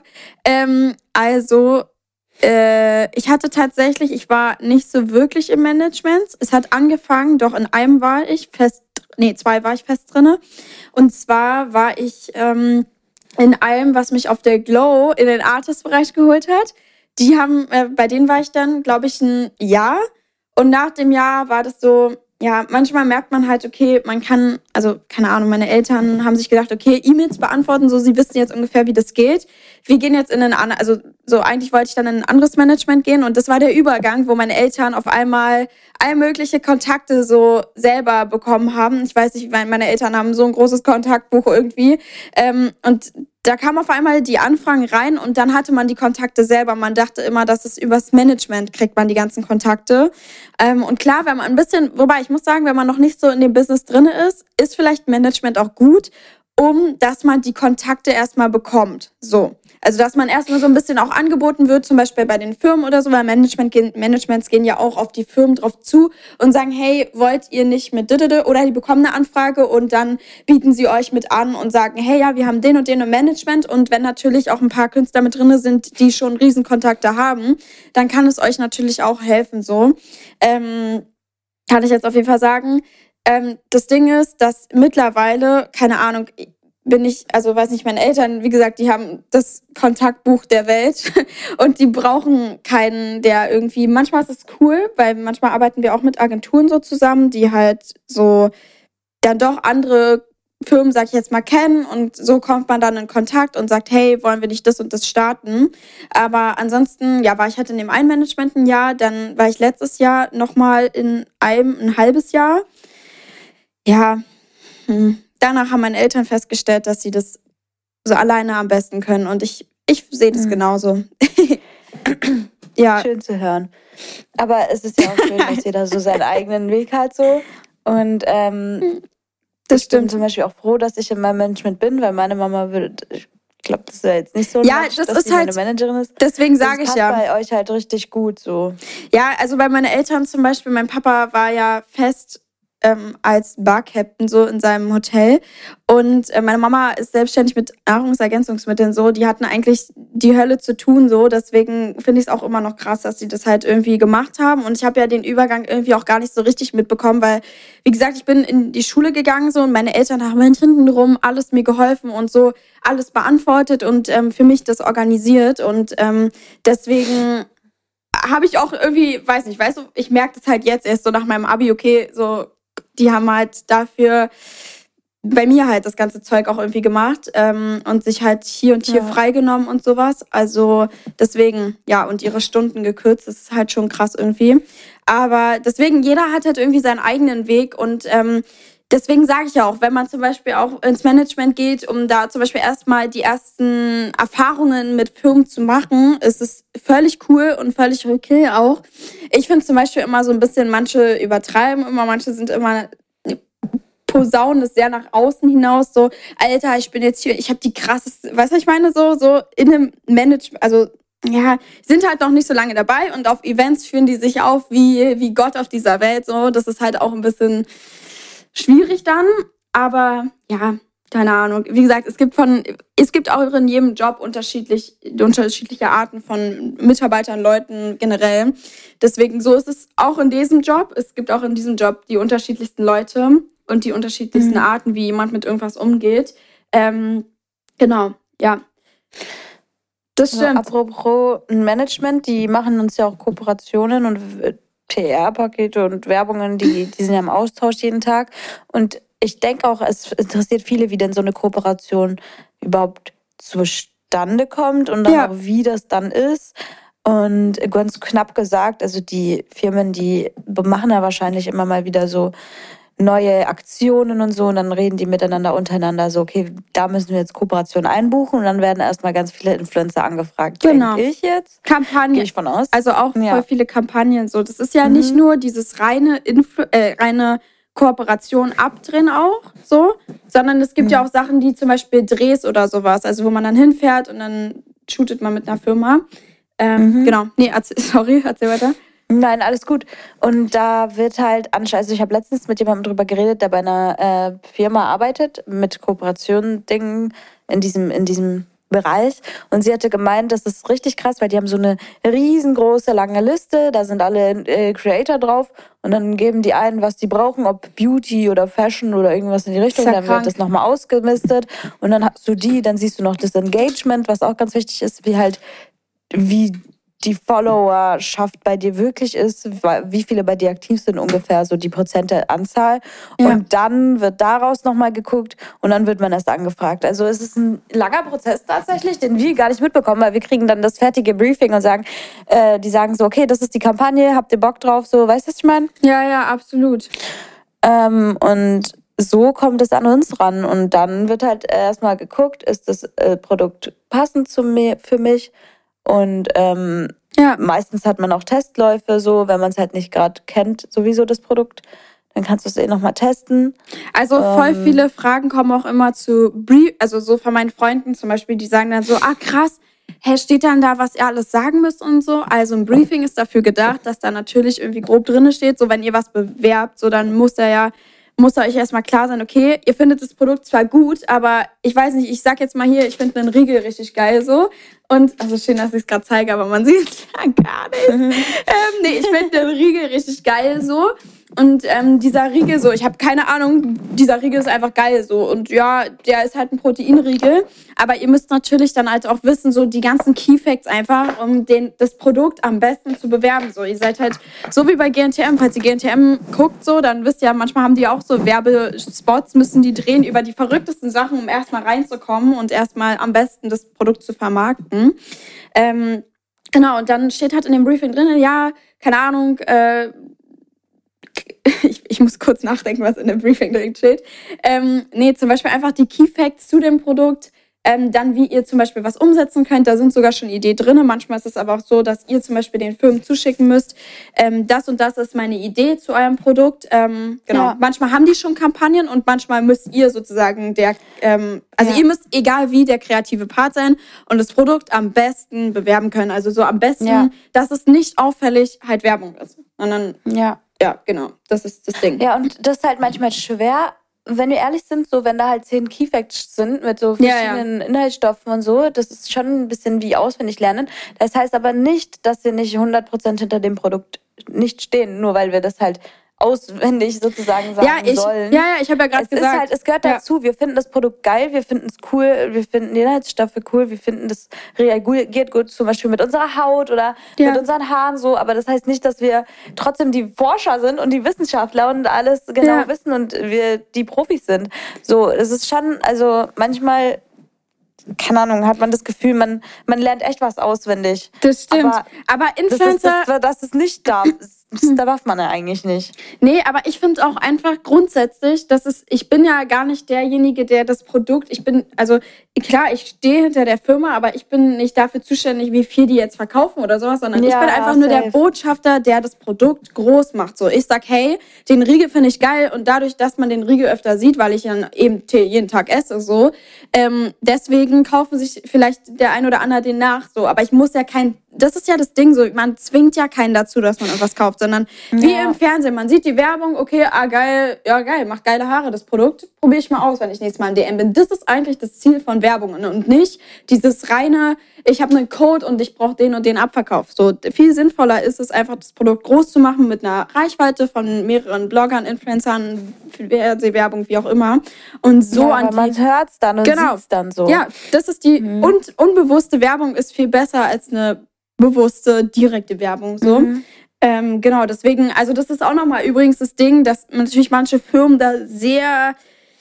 Speaker 2: Ich hatte tatsächlich, ich war nicht so wirklich im Management. Es hat angefangen, doch in einem war ich zwei war ich fest drinne. Und zwar war ich in allem, was mich auf der Glow in den Artist-Bereich geholt hat. Bei denen war ich dann, glaube ich, ein Jahr. Und nach dem Jahr war das so, ja, manchmal merkt man halt, okay, man kann, also keine Ahnung, meine Eltern haben sich gedacht, okay, E-Mails beantworten, so, sie wissen jetzt ungefähr, wie das geht. Wir gehen jetzt eigentlich wollte ich dann in ein anderes Management gehen und das war der Übergang, wo meine Eltern auf einmal all mögliche Kontakte so selber bekommen haben. Ich weiß nicht, meine Eltern haben so ein großes Kontaktbuch irgendwie und da kamen auf einmal die Anfragen rein und dann hatte man die Kontakte selber. Man dachte immer, dass es übers Management kriegt man die ganzen Kontakte. Und klar, wenn man ein bisschen, wobei ich muss sagen, wenn man noch nicht so in dem Business drin ist vielleicht Management auch gut, dass man die Kontakte erstmal bekommt. So. Also, dass man erstmal so ein bisschen auch angeboten wird, zum Beispiel bei den Firmen oder so, weil Managements gehen ja auch auf die Firmen drauf zu und sagen, hey, wollt ihr nicht mit oder die bekommen eine Anfrage und dann bieten sie euch mit an und sagen, hey, ja, wir haben den und den im Management und wenn natürlich auch ein paar Künstler mit drin sind, die schon Riesenkontakte haben, dann kann es euch natürlich auch helfen, so. Kann ich jetzt auf jeden Fall sagen. Das Ding ist, dass mittlerweile, keine Ahnung, weiß nicht, meine Eltern, wie gesagt, die haben das Kontaktbuch der Welt und die brauchen keinen, der irgendwie, manchmal ist es cool, weil manchmal arbeiten wir auch mit Agenturen so zusammen, die halt so dann doch andere Firmen, sag ich jetzt mal, kennen und so kommt man dann in Kontakt und sagt, hey, wollen wir nicht das und das starten? Aber ansonsten, ja, war ich halt in dem einen Management ein Jahr, dann war ich letztes Jahr nochmal in einem ein halbes Jahr. Ja, danach haben meine Eltern festgestellt, dass sie das so alleine am besten können. Und ich sehe das genauso. Ja.
Speaker 3: Schön zu hören. Aber es ist ja auch schön, dass jeder so seinen eigenen Weg hat so. Und
Speaker 2: das stimmt.
Speaker 3: Ich bin zum Beispiel auch froh, dass ich in meinem Management bin, weil meine Mama ich glaube, das ist ja jetzt nicht so
Speaker 2: ja,
Speaker 3: Match,
Speaker 2: das
Speaker 3: dass
Speaker 2: ist
Speaker 3: sie
Speaker 2: halt,
Speaker 3: meine Managerin ist.
Speaker 2: Deswegen sage ich ja.
Speaker 3: Das passt bei euch halt richtig gut so.
Speaker 2: Ja, also bei meinen Eltern zum Beispiel, mein Papa war ja fest als Barcaptain so in seinem Hotel und meine Mama ist selbstständig mit Nahrungsergänzungsmitteln so, die hatten eigentlich die Hölle zu tun so, deswegen finde ich es auch immer noch krass, dass sie das halt irgendwie gemacht haben und ich habe ja den Übergang irgendwie auch gar nicht so richtig mitbekommen, weil, wie gesagt, ich bin in die Schule gegangen so und meine Eltern haben hintenrum alles mir geholfen und so alles beantwortet und für mich das organisiert und deswegen habe ich auch irgendwie, weiß nicht, weißt du, ich merke das halt jetzt erst so nach meinem Abi, okay, so die haben halt dafür bei mir halt das ganze Zeug auch irgendwie gemacht und sich halt hier und hier freigenommen und sowas. Also deswegen, ja, und ihre Stunden gekürzt, das ist halt schon krass irgendwie. Aber deswegen, jeder hat halt irgendwie seinen eigenen Weg und deswegen sage ich ja auch, wenn man zum Beispiel auch ins Management geht, um da zum Beispiel erstmal die ersten Erfahrungen mit Firmen zu machen, ist es völlig cool und völlig okay auch. Ich finde zum Beispiel immer so ein bisschen, manche übertreiben immer, manche sind immer posaunen es sehr nach außen hinaus, so, Alter, ich bin jetzt hier, ich habe die krasseste, weißt du, was ich meine, so in einem Management, also ja, sind halt noch nicht so lange dabei und auf Events führen die sich auf wie Gott auf dieser Welt, so, das ist halt auch ein bisschen schwierig dann, aber ja, keine Ahnung. Wie gesagt, es gibt auch in jedem Job unterschiedliche Arten von Mitarbeitern, Leuten generell. Deswegen so ist es auch in diesem Job. Es gibt auch in diesem Job die unterschiedlichsten Leute und die unterschiedlichsten Arten, wie jemand mit irgendwas umgeht. Genau, ja. Das stimmt.
Speaker 3: Also, apropos Management, die machen uns ja auch Kooperationen und PR-Pakete und Werbungen, die sind ja im Austausch jeden Tag. Und ich denke auch, es interessiert viele, wie denn so eine Kooperation überhaupt zustande kommt und dann auch, wie das dann ist. Und ganz knapp gesagt, also die Firmen, die machen ja wahrscheinlich immer mal wieder so neue Aktionen und so und dann reden die miteinander untereinander so, okay, da müssen wir jetzt Kooperation einbuchen und dann werden erstmal ganz viele Influencer angefragt.
Speaker 2: Genau.
Speaker 3: Denke ich jetzt.
Speaker 2: Kampagnen.
Speaker 3: Gehe ich von aus.
Speaker 2: Also auch voll viele Kampagnen so. Das ist ja nicht nur dieses reine Kooperation abdrehen auch so, sondern es gibt ja auch Sachen, die zum Beispiel Drehs oder sowas, also wo man dann hinfährt und dann shootet man mit einer Firma. Genau. Nee, erzähl weiter.
Speaker 3: Nein, alles gut. Und da wird halt also ich habe letztens mit jemandem drüber geredet, der bei einer Firma arbeitet, mit Kooperation-Dingen in diesem Bereich. Und sie hatte gemeint, das ist richtig krass, weil die haben so eine riesengroße, lange Liste, da sind alle Creator drauf und dann geben die ein, was die brauchen, ob Beauty oder Fashion oder irgendwas in die Richtung. Dann wird das nochmal ausgemistet und dann hast du dann siehst du noch das Engagement, was auch ganz wichtig ist, wie die Followerschaft bei dir wirklich ist, wie viele bei dir aktiv sind, ungefähr so die Prozentanzahl. Ja. Und dann wird daraus nochmal geguckt und dann wird man erst angefragt. Also es ist ein langer Prozess tatsächlich, den wir gar nicht mitbekommen, weil wir kriegen dann das fertige Briefing und die sagen so, okay, das ist die Kampagne, habt ihr Bock drauf? So, weißt du, was ich meine?
Speaker 2: Ja, absolut.
Speaker 3: Und so kommt es an uns ran und dann wird halt erstmal geguckt, ist das Produkt passend für mich? Und meistens hat man auch Testläufe, so, wenn man es halt nicht gerade kennt, sowieso das Produkt, dann kannst du es nochmal testen.
Speaker 2: Also voll viele Fragen kommen auch immer also so von meinen Freunden zum Beispiel, die sagen dann so, krass, steht dann da, was ihr alles sagen müsst und so. Also ein Briefing ist dafür gedacht, dass da natürlich irgendwie grob drin steht, so wenn ihr was bewerbt, so dann muss euch erstmal klar sein, okay, ihr findet das Produkt zwar gut, aber ich weiß nicht, ich sag jetzt mal hier, ich finde einen Riegel richtig geil so. Und, also schön, dass ich es gerade zeige, aber man sieht es ja gar nicht. Ich finde den Riegel richtig geil so. Und dieser Riegel so, ich habe keine Ahnung, dieser Riegel ist einfach geil so. Und ja, der ist halt ein Proteinriegel. Aber ihr müsst natürlich dann halt auch wissen, so die ganzen Keyfacts einfach, um das Produkt am besten zu bewerben. So, ihr seid halt so wie bei GNTM, falls ihr GNTM guckt, so, dann wisst ihr ja, manchmal haben die auch so Werbespots, müssen die drehen über die verrücktesten Sachen, um erstmal reinzukommen und erstmal am besten das Produkt zu vermarkten. Genau, und dann steht halt in dem Briefing drin, ja, keine Ahnung, ich muss kurz nachdenken, was in dem Briefing drin steht. Zum Beispiel einfach die Key Facts zu dem Produkt, dann wie ihr zum Beispiel was umsetzen könnt. Da sind sogar schon Ideen drin. Manchmal ist es aber auch so, dass ihr zum Beispiel den Firmen zuschicken müsst, das und das ist meine Idee zu eurem Produkt. Genau. Ja. Manchmal haben die schon Kampagnen und manchmal müsst ihr sozusagen ihr müsst, egal wie, der kreative Part sein und das Produkt am besten bewerben können. Also so am besten, dass es nicht auffällig halt Werbung ist. Sondern, ja, genau. Das ist das Ding.
Speaker 3: Ja, und das ist halt manchmal schwer, wenn wir ehrlich sind, so wenn da halt 10 Keyfacts sind mit so verschiedenen Inhaltsstoffen und so, das ist schon ein bisschen wie auswendig lernen. Das heißt aber nicht, dass wir nicht 100% hinter dem Produkt nicht stehen, nur weil wir das halt auswendig sozusagen sagen sollen.
Speaker 2: Ich habe ja gerade gesagt.
Speaker 3: Es gehört dazu, wir finden das Produkt geil, wir finden es cool, wir finden die Inhaltsstoffe cool, wir finden das reagiert gut, zum Beispiel mit unserer Haut oder mit unseren Haaren so, aber das heißt nicht, dass wir trotzdem die Forscher sind und die Wissenschaftler und alles genau wissen und wir die Profis sind. So, es ist schon, also manchmal, keine Ahnung, hat man das Gefühl, man lernt echt was auswendig.
Speaker 2: Das stimmt. Aber Influencer...
Speaker 3: Das ist nicht da. Das darf man ja eigentlich nicht.
Speaker 2: Nee, aber ich finde auch einfach grundsätzlich, ich bin ja gar nicht derjenige, der das Produkt, ich stehe hinter der Firma, aber ich bin nicht dafür zuständig, wie viel die jetzt verkaufen oder sowas, sondern ich bin einfach nur der Botschafter, der das Produkt groß macht. So, ich sag, hey, den Riegel finde ich geil und dadurch, dass man den Riegel öfter sieht, weil ich ihn eben jeden Tag esse, so, deswegen kaufen sich vielleicht der ein oder andere den nach, so, aber ich muss ja kein das ist ja das Ding so, man zwingt ja keinen dazu, dass man irgendwas kauft, sondern wie im Fernsehen, man sieht die Werbung, okay, geil, ja geil, macht geile Haare, das Produkt, probiere ich mal aus, wenn ich nächstes Mal im DM bin. Das ist eigentlich das Ziel von Werbung und nicht dieses reine, ich habe einen Code und ich brauche den und den Abverkauf. So viel sinnvoller ist es einfach, das Produkt groß zu machen mit einer Reichweite von mehreren Bloggern, Influencern, Werbung, wie auch immer. Und so
Speaker 3: an die... man hört es dann und sieht es dann so.
Speaker 2: Ja, das ist die unbewusste Werbung ist viel besser als eine bewusste, direkte Werbung. So. Genau, deswegen, also das ist auch nochmal übrigens das Ding, dass natürlich manche Firmen da sehr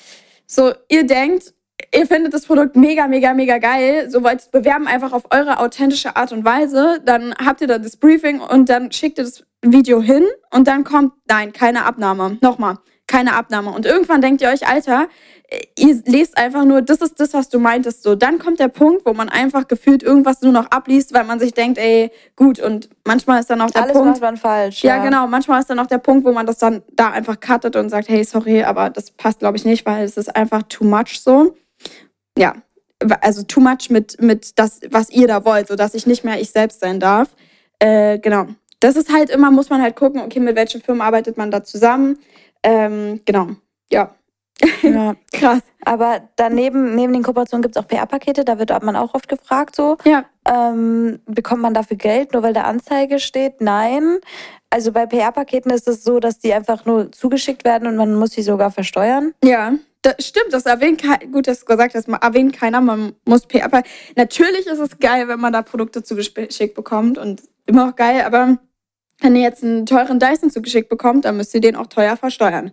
Speaker 2: so, ihr denkt, ihr findet das Produkt mega, mega, mega geil, so wollt es bewerben einfach auf eure authentische Art und Weise, dann habt ihr da das Briefing und dann schickt ihr das Video hin und dann kommt, nein, keine Abnahme. Nochmal, keine Abnahme. Und irgendwann denkt ihr euch, Alter, ihr lest einfach nur, das ist das, was du meintest. So, dann kommt der Punkt, wo man einfach gefühlt irgendwas nur noch abliest, weil man sich denkt, ey, gut. Und manchmal ist dann auch der Punkt...
Speaker 3: Alles macht man falsch.
Speaker 2: Ja, genau. Manchmal ist dann auch der Punkt, wo man das dann da einfach cuttet und sagt, hey, sorry, aber das passt, glaube ich, nicht, weil es ist einfach too much so. Ja, also too much mit das, was ihr da wollt, sodass ich nicht mehr ich selbst sein darf. Genau. Das ist halt immer, muss man halt gucken, okay, mit welchen Firmen arbeitet man da zusammen. Genau, ja.
Speaker 3: Ja.
Speaker 2: Krass.
Speaker 3: Aber daneben, neben den Kooperationen gibt es auch PR-Pakete, da wird man auch oft gefragt so.
Speaker 2: Ja.
Speaker 3: Bekommt man dafür Geld, nur weil da Anzeige steht? Nein. Also bei PR-Paketen ist es so, dass die einfach nur zugeschickt werden und man muss sie sogar versteuern.
Speaker 2: Ja, das stimmt, das erwähnt gut, dass du gesagt hast, man erwähnt keiner, man muss PR-Pakete. Natürlich ist es geil, wenn man da Produkte zugeschickt bekommt und immer auch geil, aber wenn ihr jetzt einen teuren Dyson zugeschickt bekommt, dann müsst ihr den auch teuer versteuern.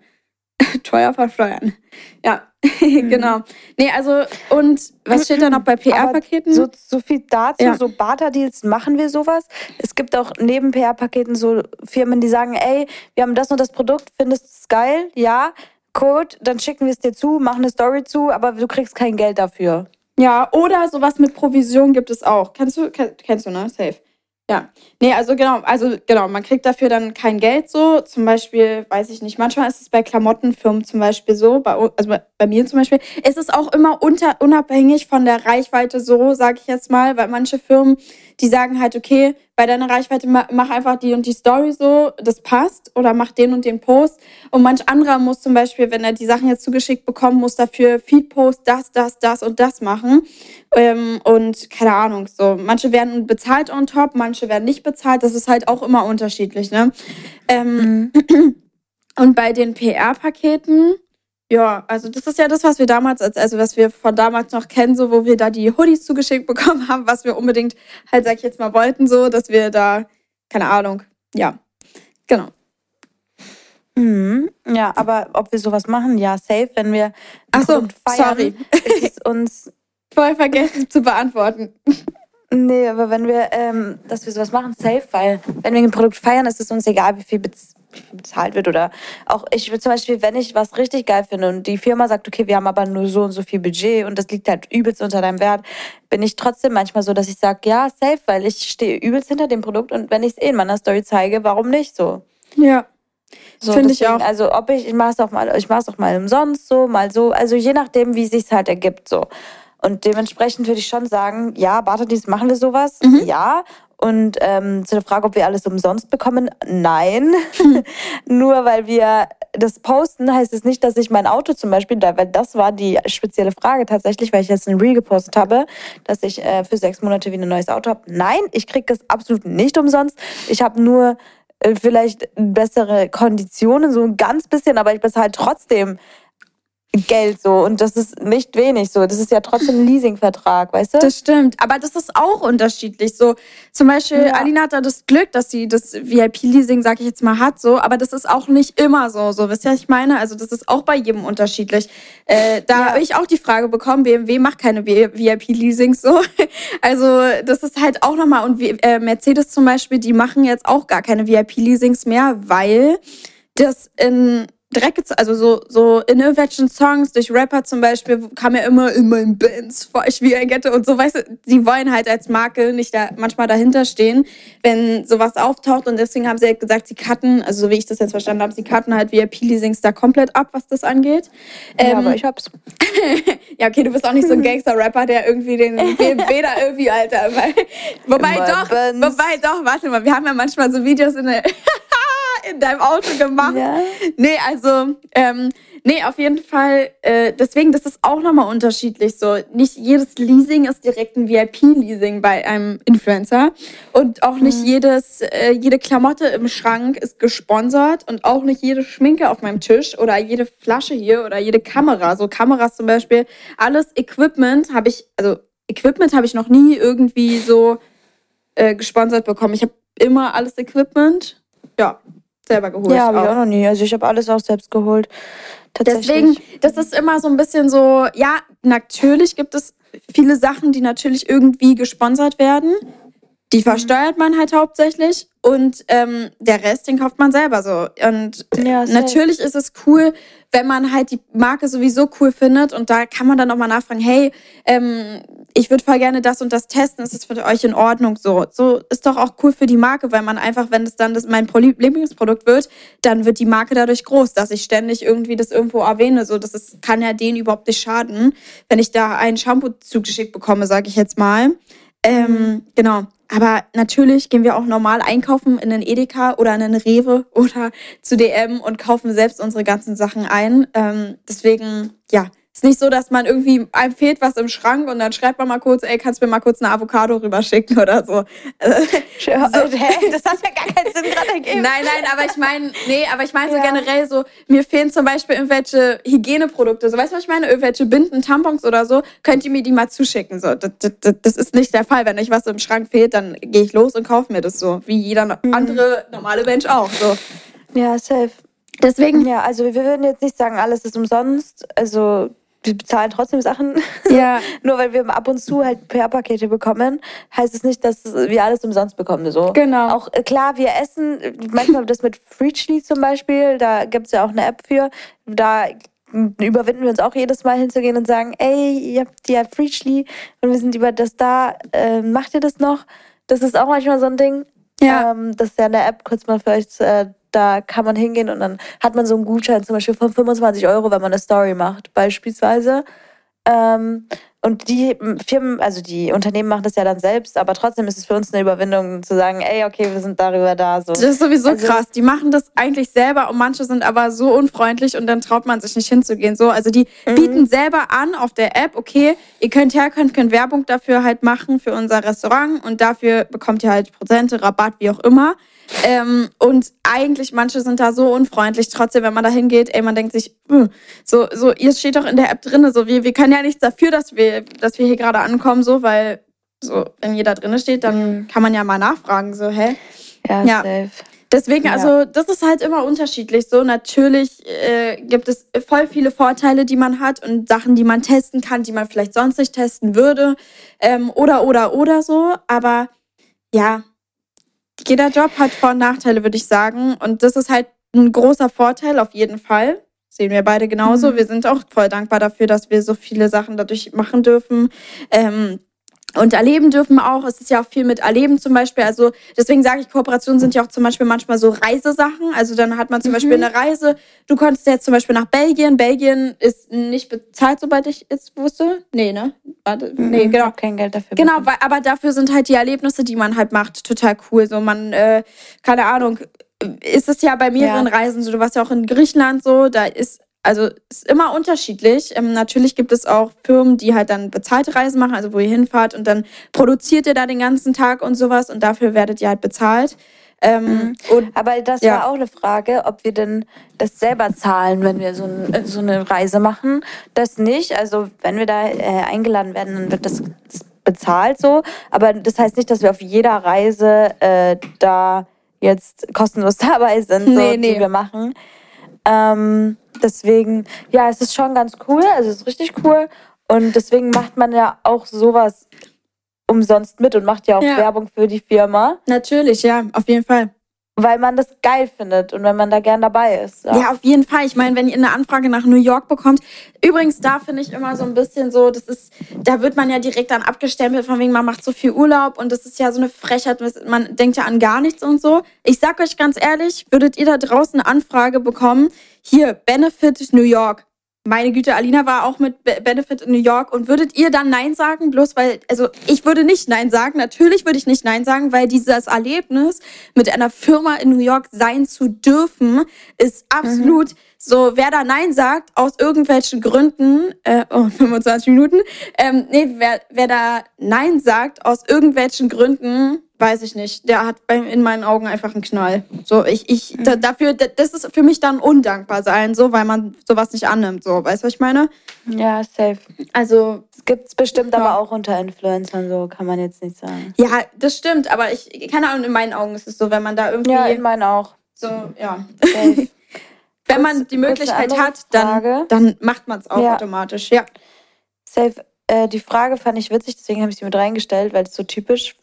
Speaker 2: Teuer versteuern. Ja, genau. Nee, also, und was steht da noch bei PR-Paketen?
Speaker 3: So viel dazu, so Barter-Deals machen wir sowas. Es gibt auch neben PR-Paketen so Firmen, die sagen, ey, wir haben das und das Produkt, findest du es geil? Ja, Code, dann schicken wir es dir zu, machen eine Story zu, aber du kriegst kein Geld dafür.
Speaker 2: Ja, oder sowas mit Provision gibt es auch. Kennst du, ne? Safe. Ja, nee, also genau, man kriegt dafür dann kein Geld so, zum Beispiel, weiß ich nicht, manchmal ist es bei Klamottenfirmen zum Beispiel so, bei mir zum Beispiel, es ist auch immer unabhängig von der Reichweite so, sage ich jetzt mal, weil manche Firmen, die sagen halt, okay, bei deiner Reichweite mach einfach die und die Story so, das passt, oder mach den und den Post, und manch anderer muss zum Beispiel, wenn er die Sachen jetzt zugeschickt bekommt, muss dafür Feed-Post das und das machen. Und keine Ahnung, so. Manche werden bezahlt on top, manche werden nicht bezahlt. Das ist halt auch immer unterschiedlich, ne? Und bei den PR-Paketen, ja, also das ist ja das, was wir damals, also was wir von damals noch kennen, so, wo wir da die Hoodies zugeschickt bekommen haben, was wir unbedingt halt, sag ich jetzt mal, wollten, so, dass wir da, keine Ahnung, ja, genau.
Speaker 3: Ja, aber ob wir sowas machen, ja, safe, wenn wir
Speaker 2: feiern,
Speaker 3: sorry, ist es uns
Speaker 2: voll vergessen zu beantworten.
Speaker 3: Nee, aber wenn wir, dass wir sowas machen, safe, weil wenn wir ein Produkt feiern, ist es uns egal, wie viel bezahlt wird, oder auch ich zum Beispiel, wenn ich was richtig geil finde und die Firma sagt, okay, wir haben aber nur so und so viel Budget und das liegt halt übelst unter deinem Wert, bin ich trotzdem manchmal so, dass ich sage, ja, safe, weil ich stehe übelst hinter dem Produkt und wenn ich es in meiner Story zeige, warum nicht so?
Speaker 2: Ja.
Speaker 3: So,
Speaker 2: finde ich auch.
Speaker 3: Also ich mache es auch mal umsonst so, mal so, also je nachdem, wie es sich halt ergibt so. Und dementsprechend würde ich schon sagen, ja, Barter-Deals, machen wir sowas? Ja. Und zu der Frage, ob wir alles umsonst bekommen, nein. Nur weil wir das posten, heißt es nicht, dass ich mein Auto zum Beispiel, weil das war die spezielle Frage tatsächlich, weil ich jetzt ein Reel gepostet habe, dass ich für 6 Monate wieder ein neues Auto habe. Nein, ich kriege das absolut nicht umsonst. Ich habe nur vielleicht bessere Konditionen, so ein ganz bisschen, aber ich bezahle trotzdem Geld so, und das ist nicht wenig so. Das ist ja trotzdem ein Leasingvertrag, weißt du?
Speaker 2: Das stimmt, aber das ist auch unterschiedlich. So, zum Beispiel, Alina hat da das Glück, dass sie das VIP-Leasing, sag ich jetzt mal, hat, so, aber das ist auch nicht immer so. Wisst ihr, was ich meine? Also das ist auch bei jedem unterschiedlich. Habe ich auch die Frage bekommen, BMW macht keine VIP-Leasings so. Also das ist halt auch nochmal, und Mercedes zum Beispiel, die machen jetzt auch gar keine VIP-Leasings mehr, weil das Dreck, also so in irgendwelchen Songs, durch Rapper zum Beispiel, kam ja immer in meinen Bands, fahr ich wie ein Ghetto und so, weißt du, die wollen halt als Marke nicht da manchmal dahinter stehen, wenn sowas auftaucht und deswegen haben sie halt gesagt, sie cutten, also so wie ich das jetzt verstanden habe, sie cutten halt VIP-Leasings da komplett ab, was das angeht.
Speaker 3: Ja, aber ich hab's.
Speaker 2: Ja, okay, du bist auch nicht so ein Gangster-Rapper, der irgendwie den BMW da irgendwie, Alter, wobei doch, warte mal, wir haben ja manchmal so Videos in deinem Auto gemacht. Ja. Nee, also, auf jeden Fall, deswegen, das ist auch nochmal unterschiedlich so. Nicht jedes Leasing ist direkt ein VIP-Leasing bei einem Influencer und auch nicht jede Klamotte im Schrank ist gesponsert und auch nicht jede Schminke auf meinem Tisch oder jede Flasche hier oder jede Kamera. So Kameras zum Beispiel, alles Equipment habe ich noch nie irgendwie so gesponsert bekommen. Ich habe immer alles Equipment, selber geholt.
Speaker 3: Ja, habe ich auch noch nie. Also ich habe alles auch selbst geholt.
Speaker 2: Deswegen, das ist immer so ein bisschen so, ja, natürlich gibt es viele Sachen, die natürlich irgendwie gesponsert werden. Die versteuert man halt hauptsächlich und der Rest, den kauft man selber so. Und natürlich ist es cool, wenn man halt die Marke sowieso cool findet und da kann man dann auch mal nachfragen, hey, ich würde voll gerne das und das testen, ist das für euch in Ordnung so? So ist doch auch cool für die Marke, weil man einfach, wenn es dann mein Lieblingsprodukt wird, dann wird die Marke dadurch groß, dass ich ständig irgendwie das irgendwo erwähne. So, kann ja denen überhaupt nicht schaden, wenn ich da ein Shampoo zugeschickt bekomme, sage ich jetzt mal. Genau. Aber natürlich gehen wir auch normal einkaufen in einen Edeka oder in einen Rewe oder zu DM und kaufen selbst unsere ganzen Sachen ein. Deswegen, ist nicht so, dass man irgendwie, einem fehlt was im Schrank und dann schreibt man mal kurz, ey, kannst du mir mal kurz eine Avocado rüberschicken oder so.
Speaker 3: Das hat ja gar keinen Sinn gerade ergeben.
Speaker 2: Nein, aber ich meine so generell so, mir fehlen zum Beispiel irgendwelche Hygieneprodukte, so, weißt du, was ich meine? Irgendwelche Binden, Tampons oder so, könnt ihr mir die mal zuschicken, so. Das ist nicht der Fall. Wenn euch was im Schrank fehlt, dann gehe ich los und kaufe mir das so, wie jeder andere normale Mensch auch, so.
Speaker 3: Ja, safe.
Speaker 2: Deswegen.
Speaker 3: Ja, also wir würden jetzt nicht sagen, alles ist umsonst, also wir bezahlen trotzdem Sachen.
Speaker 2: Ja.
Speaker 3: Nur weil wir ab und zu halt PR-Pakete bekommen, heißt es nicht, dass wir alles umsonst bekommen. So.
Speaker 2: Genau.
Speaker 3: Auch klar, wir essen, manchmal das mit Freechly zum Beispiel, da gibt es ja auch eine App für, da überwinden wir uns auch jedes Mal hinzugehen und sagen, ey, ihr habt ja Freechly und wir sind über das da, macht ihr das noch? Das ist auch manchmal so ein Ding.
Speaker 2: Ja.
Speaker 3: Das ist ja eine App, kurz mal für euch, da kann man hingehen und dann hat man so einen Gutschein zum Beispiel von 25 €, wenn man eine Story macht, beispielsweise. Und die Firmen, also die Unternehmen machen das ja dann selbst, aber trotzdem ist es für uns eine Überwindung zu sagen, ey, okay, wir sind darüber da. So.
Speaker 2: Das ist sowieso krass. Die machen das eigentlich selber und manche sind aber so unfreundlich und dann traut man sich nicht hinzugehen. So, also die bieten selber an auf der App, okay, ihr könnt Werbung dafür halt machen für unser Restaurant und dafür bekommt ihr halt Prozente, Rabatt, wie auch immer. Und eigentlich, manche sind da so unfreundlich, trotzdem, wenn man da hingeht, ey, man denkt sich, so, ihr steht doch in der App drin, so, wir können ja nichts dafür, dass wir hier gerade ankommen, so, weil, so, wenn jeder drin steht, dann kann man ja mal nachfragen, so, hä?
Speaker 3: Ja, safe.
Speaker 2: Deswegen, also, das ist halt immer unterschiedlich, so, natürlich gibt es voll viele Vorteile, die man hat und Sachen, die man testen kann, die man vielleicht sonst nicht testen würde, oder so, aber, ja, jeder Job hat Vor- und Nachteile, würde ich sagen. Und das ist halt ein großer Vorteil auf jeden Fall. Sehen wir beide genauso. Wir sind auch voll dankbar dafür, dass wir so viele Sachen dadurch machen dürfen. Und erleben dürfen auch. Es ist ja auch viel mit Erleben zum Beispiel. Also deswegen sage ich, Kooperationen sind ja auch zum Beispiel manchmal so Reisesachen. Also dann hat man zum Beispiel eine Reise. Du konntest jetzt zum Beispiel nach Belgien. Belgien ist nicht bezahlt, sobald ich es wusste. Nee, ne? Warte, nee, genau.
Speaker 3: Ich habe kein Geld dafür.
Speaker 2: Genau, aber dafür sind halt die Erlebnisse, die man halt macht, total cool. So man, keine Ahnung, ist es ja bei mehreren Reisen so. Du warst ja auch in Griechenland so. Da ist immer unterschiedlich. Natürlich gibt es auch Firmen, die halt dann bezahlte Reisen machen, also wo ihr hinfahrt und dann produziert ihr da den ganzen Tag und sowas und dafür werdet ihr halt bezahlt.
Speaker 3: Aber das war auch eine Frage, ob wir denn das selber zahlen, wenn wir so eine Reise machen. Das nicht. Also wenn wir da eingeladen werden, dann wird das bezahlt so. Aber das heißt nicht, dass wir auf jeder Reise da jetzt kostenlos dabei sind, die wir machen. Deswegen, ja, es ist schon ganz cool, also es ist richtig cool und deswegen macht man ja auch sowas umsonst mit und macht ja auch Werbung für die Firma.
Speaker 2: Natürlich, ja, auf jeden Fall.
Speaker 3: weil man das geil findet und wenn man da gern dabei ist.
Speaker 2: Ja, auf jeden Fall. Ich meine, wenn ihr eine Anfrage nach New York bekommt, übrigens, da finde ich immer so ein bisschen so, da wird man ja direkt dann abgestempelt, von wegen, man macht so viel Urlaub und das ist ja so eine Frechheit, man denkt ja an gar nichts und so. Ich sag euch ganz ehrlich, würdet ihr da draußen eine Anfrage bekommen, hier, Benefit New York. Meine Güte, Alina war auch mit Benefit in New York und würdet ihr dann Nein sagen? Bloß weil, also ich würde nicht Nein sagen. Natürlich würde ich nicht Nein sagen, weil dieses Erlebnis, mit einer Firma in New York sein zu dürfen, ist absolut so, wer da Nein sagt, aus irgendwelchen Gründen, 25 Minuten, wer da Nein sagt, aus irgendwelchen Gründen, weiß ich nicht, der hat in meinen Augen einfach einen Knall. So, das ist für mich dann undankbar sein, so, weil man sowas nicht annimmt, so, weißt du, was ich meine?
Speaker 3: Ja, safe.
Speaker 2: Also,
Speaker 3: es gibt's bestimmt aber auch unter Influencern, so kann man jetzt nicht sagen.
Speaker 2: Ja, das stimmt, aber keine Ahnung, in meinen Augen ist es so, wenn man da irgendwie...
Speaker 3: Ja, in meinen auch.
Speaker 2: So, ja. Safe. Wenn man die Möglichkeit hat, dann macht man es auch automatisch, ja.
Speaker 3: Safe. Die Frage fand ich witzig, deswegen habe ich sie mit reingestellt, weil es so typisch.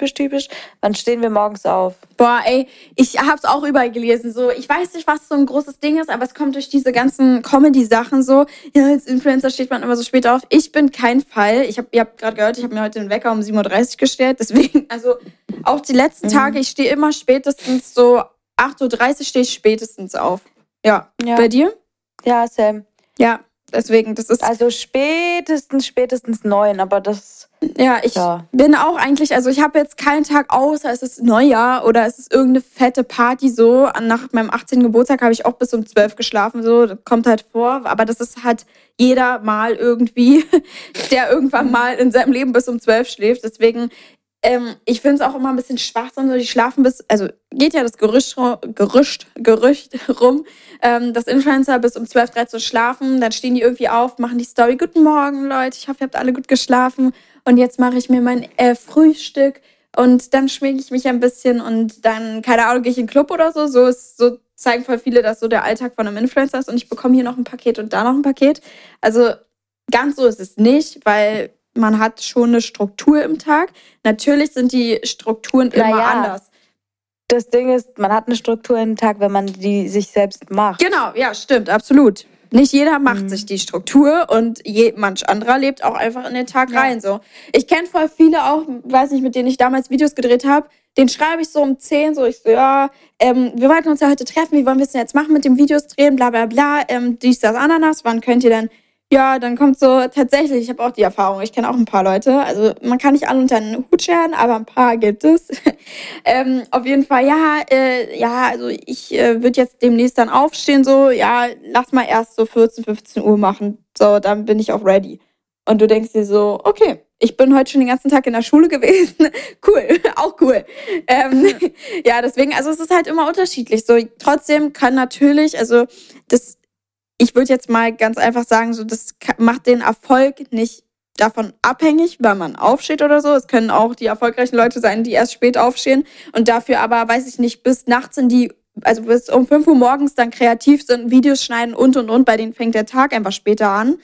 Speaker 3: Wann stehen wir morgens auf?
Speaker 2: Boah, ey, ich hab's auch überall gelesen. So, ich weiß nicht, was so ein großes Ding ist, aber es kommt durch diese ganzen Comedy-Sachen so. Ja, als Influencer steht man immer so spät auf. Ich bin kein Fall. Ihr habt gerade gehört, ich habe mir heute den Wecker um 7:30 Uhr gestellt. Deswegen, also auch die letzten Tage, ich stehe immer spätestens so 8:30 Uhr stehe ich spätestens auf. Ja. Bei dir?
Speaker 3: Ja, Sam.
Speaker 2: Ja, deswegen, das ist...
Speaker 3: Also spätestens 9, aber das...
Speaker 2: Ja, ich bin auch eigentlich, also ich habe jetzt keinen Tag außer es ist Neujahr oder es ist irgendeine fette Party so. Nach meinem 18. Geburtstag habe ich auch bis um 12 geschlafen, so, das kommt halt vor. Aber das ist halt jeder mal irgendwie, der irgendwann mal in seinem Leben bis um 12 schläft. Deswegen, ich finde es auch immer ein bisschen schwachsam, so die schlafen also geht ja das Gerücht rum, dass Influencer bis um 12, 13 Uhr schlafen, dann stehen die irgendwie auf, machen die Story, guten Morgen Leute, ich hoffe, ihr habt alle gut geschlafen und jetzt mache ich mir mein Frühstück und dann schminke ich mich ein bisschen und dann, keine Ahnung, gehe ich in den Club oder so, so zeigen voll viele, dass so der Alltag von einem Influencer ist und ich bekomme hier noch ein Paket und da noch ein Paket, also ganz so ist es nicht, weil man hat schon eine Struktur im Tag. Natürlich sind die Strukturen immer anders.
Speaker 3: Das Ding ist, man hat eine Struktur im Tag, wenn man die sich selbst macht.
Speaker 2: Genau, ja, stimmt, absolut. Nicht jeder macht sich die Struktur und manch anderer lebt auch einfach in den Tag rein. So. Ich kenne voll viele auch, weiß nicht, mit denen ich damals Videos gedreht habe, den schreibe ich so um 10, so ich so, ja, wir wollten uns ja heute treffen, wie wollen wir es denn jetzt machen mit dem Videos drehen, bla bla bla, dies, das, Ananas, wann könnt ihr denn? Ja, dann kommt so tatsächlich, ich habe auch die Erfahrung, ich kenne auch ein paar Leute, also man kann nicht alle unter einen Hut scheren, aber ein paar gibt es. Auf jeden Fall, also ich würde jetzt demnächst dann aufstehen, so, ja, lass mal erst so 14, 15 Uhr machen, so, dann bin ich auch ready. Und du denkst dir so, okay, ich bin heute schon den ganzen Tag in der Schule gewesen, cool, auch cool. Ja, deswegen, also es ist halt immer unterschiedlich, so, trotzdem kann natürlich, also ich würde jetzt mal ganz einfach sagen, so das macht den Erfolg nicht davon abhängig, weil man aufsteht oder so. Es können auch die erfolgreichen Leute sein, die erst spät aufstehen und dafür aber, weiß ich nicht, bis nachts also bis um 5 Uhr morgens dann kreativ sind, Videos schneiden und. Bei denen fängt der Tag einfach später an.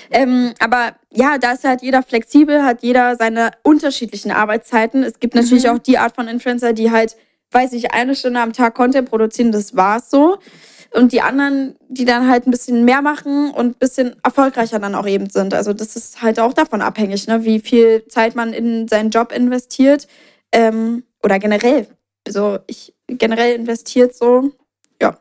Speaker 2: Aber ja, da ist halt jeder flexibel, hat jeder seine unterschiedlichen Arbeitszeiten. Es gibt natürlich auch die Art von Influencer, die halt, weiß ich, 1 Stunde am Tag Content produzieren, das war's so. Und die anderen, die dann halt ein bisschen mehr machen und ein bisschen erfolgreicher dann auch eben sind. Also das ist halt auch davon abhängig, ne, wie viel Zeit man in seinen Job investiert. Oder generell. Also generell investiert so, ja.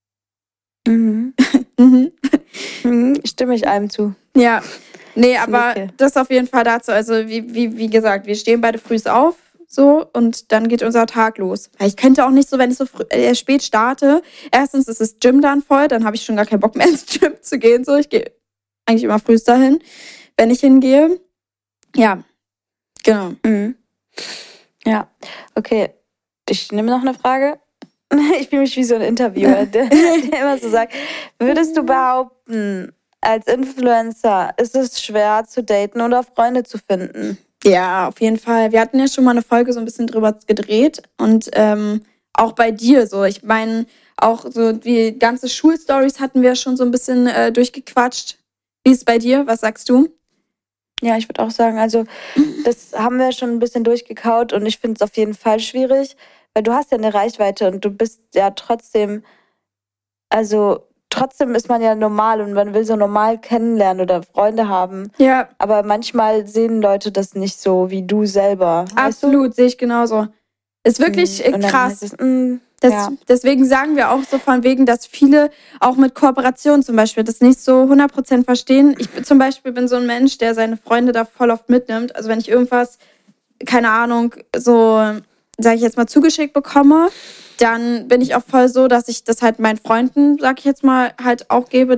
Speaker 3: Stimme ich einem zu.
Speaker 2: Ja, nee, aber das auf jeden Fall dazu. Also wie gesagt, wir stehen beide früh auf. So, und dann geht unser Tag los. Ich könnte auch nicht so, wenn ich so spät starte, erstens ist das Gym dann voll, dann habe ich schon gar keinen Bock mehr ins Gym zu gehen. So, ich gehe eigentlich immer frühst dahin, wenn ich hingehe. Ja, genau.
Speaker 3: Ja, okay. Ich nehme noch eine Frage. Ich fühle mich wie so ein Interviewer, der immer so sagt, würdest du behaupten, als Influencer ist es schwer zu daten oder Freunde zu finden?
Speaker 2: Ja, auf jeden Fall. Wir hatten ja schon mal eine Folge so ein bisschen drüber gedreht und auch bei dir so. Ich meine, auch so die ganze Schulstories hatten wir schon so ein bisschen durchgequatscht. Wie ist es bei dir? Was sagst du?
Speaker 3: Ja, ich würde auch sagen, also das haben wir schon ein bisschen durchgekaut und ich finde es auf jeden Fall schwierig, weil du hast ja eine Reichweite und du bist ja trotzdem, also trotzdem ist man ja normal und man will so normal kennenlernen oder Freunde haben.
Speaker 2: Ja.
Speaker 3: Aber manchmal sehen Leute das nicht so wie du selber.
Speaker 2: Absolut, sehe ich genauso. Ist wirklich krass. Deswegen sagen wir auch so von wegen, dass viele auch mit Kooperationen zum Beispiel das nicht so 100% verstehen. Ich zum Beispiel bin so ein Mensch, der seine Freunde da voll oft mitnimmt. Also wenn ich irgendwas, keine Ahnung, so, sage ich jetzt mal, zugeschickt bekomme, dann bin ich auch voll so, dass ich das halt meinen Freunden, sag ich jetzt mal, halt auch gebe.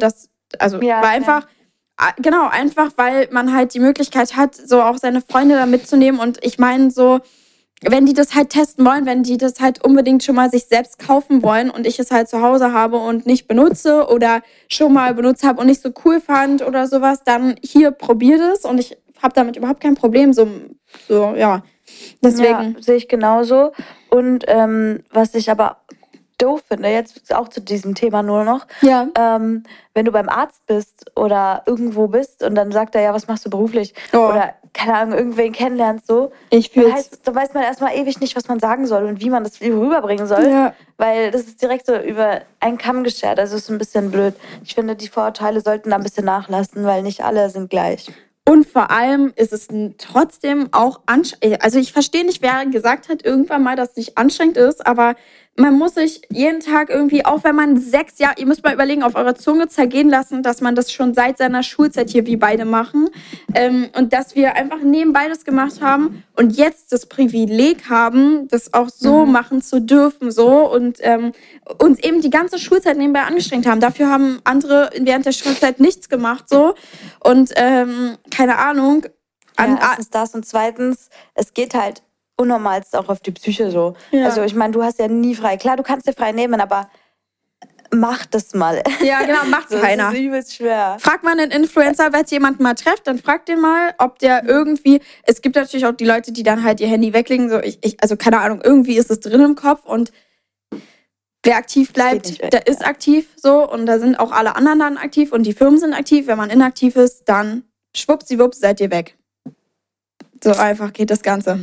Speaker 2: Einfach, weil man halt die Möglichkeit hat, so auch seine Freunde da mitzunehmen. Und ich meine so, wenn die das halt testen wollen, wenn die das halt unbedingt schon mal sich selbst kaufen wollen und ich es halt zu Hause habe und nicht benutze oder schon mal benutzt habe und nicht so cool fand oder sowas, dann hier, probier das und ich habe damit überhaupt kein Problem. Ja. Deswegen.
Speaker 3: Ja, sehe ich genauso. Und was ich aber doof finde, jetzt auch zu diesem Thema nur noch, wenn du beim Arzt bist oder irgendwo bist und dann sagt er, ja, was machst du beruflich? Oder, keine Ahnung, irgendwen kennenlernst so. Da weiß man erstmal ewig nicht, was man sagen soll und wie man das rüberbringen soll. Weil das ist direkt so über einen Kamm geschert. Also ist ein bisschen blöd. Ich finde, die Vorurteile sollten da ein bisschen nachlassen, weil nicht alle sind gleich.
Speaker 2: Und vor allem ist es trotzdem auch anstrengend. Also ich verstehe nicht, wer gesagt hat irgendwann mal, dass es nicht anstrengend ist, aber man muss sich jeden Tag irgendwie, auch wenn man 6 Jahre, ihr müsst mal überlegen, auf eurer Zunge zergehen lassen, dass man das schon seit seiner Schulzeit hier wie beide machen. Und dass wir einfach nebenbei das gemacht haben und jetzt das Privileg haben, das auch so machen zu dürfen, so und uns eben die ganze Schulzeit nebenbei angestrengt haben. Dafür haben andere während der Schulzeit nichts gemacht, so. Und keine Ahnung.
Speaker 3: Erstens das und zweitens, es geht halt unnormalst auch auf die Psyche so. Ja. Also ich meine, du hast ja nie frei. Klar, du kannst dir frei nehmen, aber mach das mal.
Speaker 2: Ja, genau, macht keiner.
Speaker 3: Das ist übelst schwer.
Speaker 2: Frag mal einen Influencer, wenn ihr jemanden mal trefft, dann fragt den mal, ob der irgendwie, es gibt natürlich auch die Leute, die dann halt ihr Handy weglegen, so also keine Ahnung, irgendwie ist es drin im Kopf und wer aktiv bleibt, der ist aktiv so und da sind auch alle anderen dann aktiv und die Firmen sind aktiv. Wenn man inaktiv ist, dann schwuppsiwupps seid ihr weg. So einfach geht das Ganze.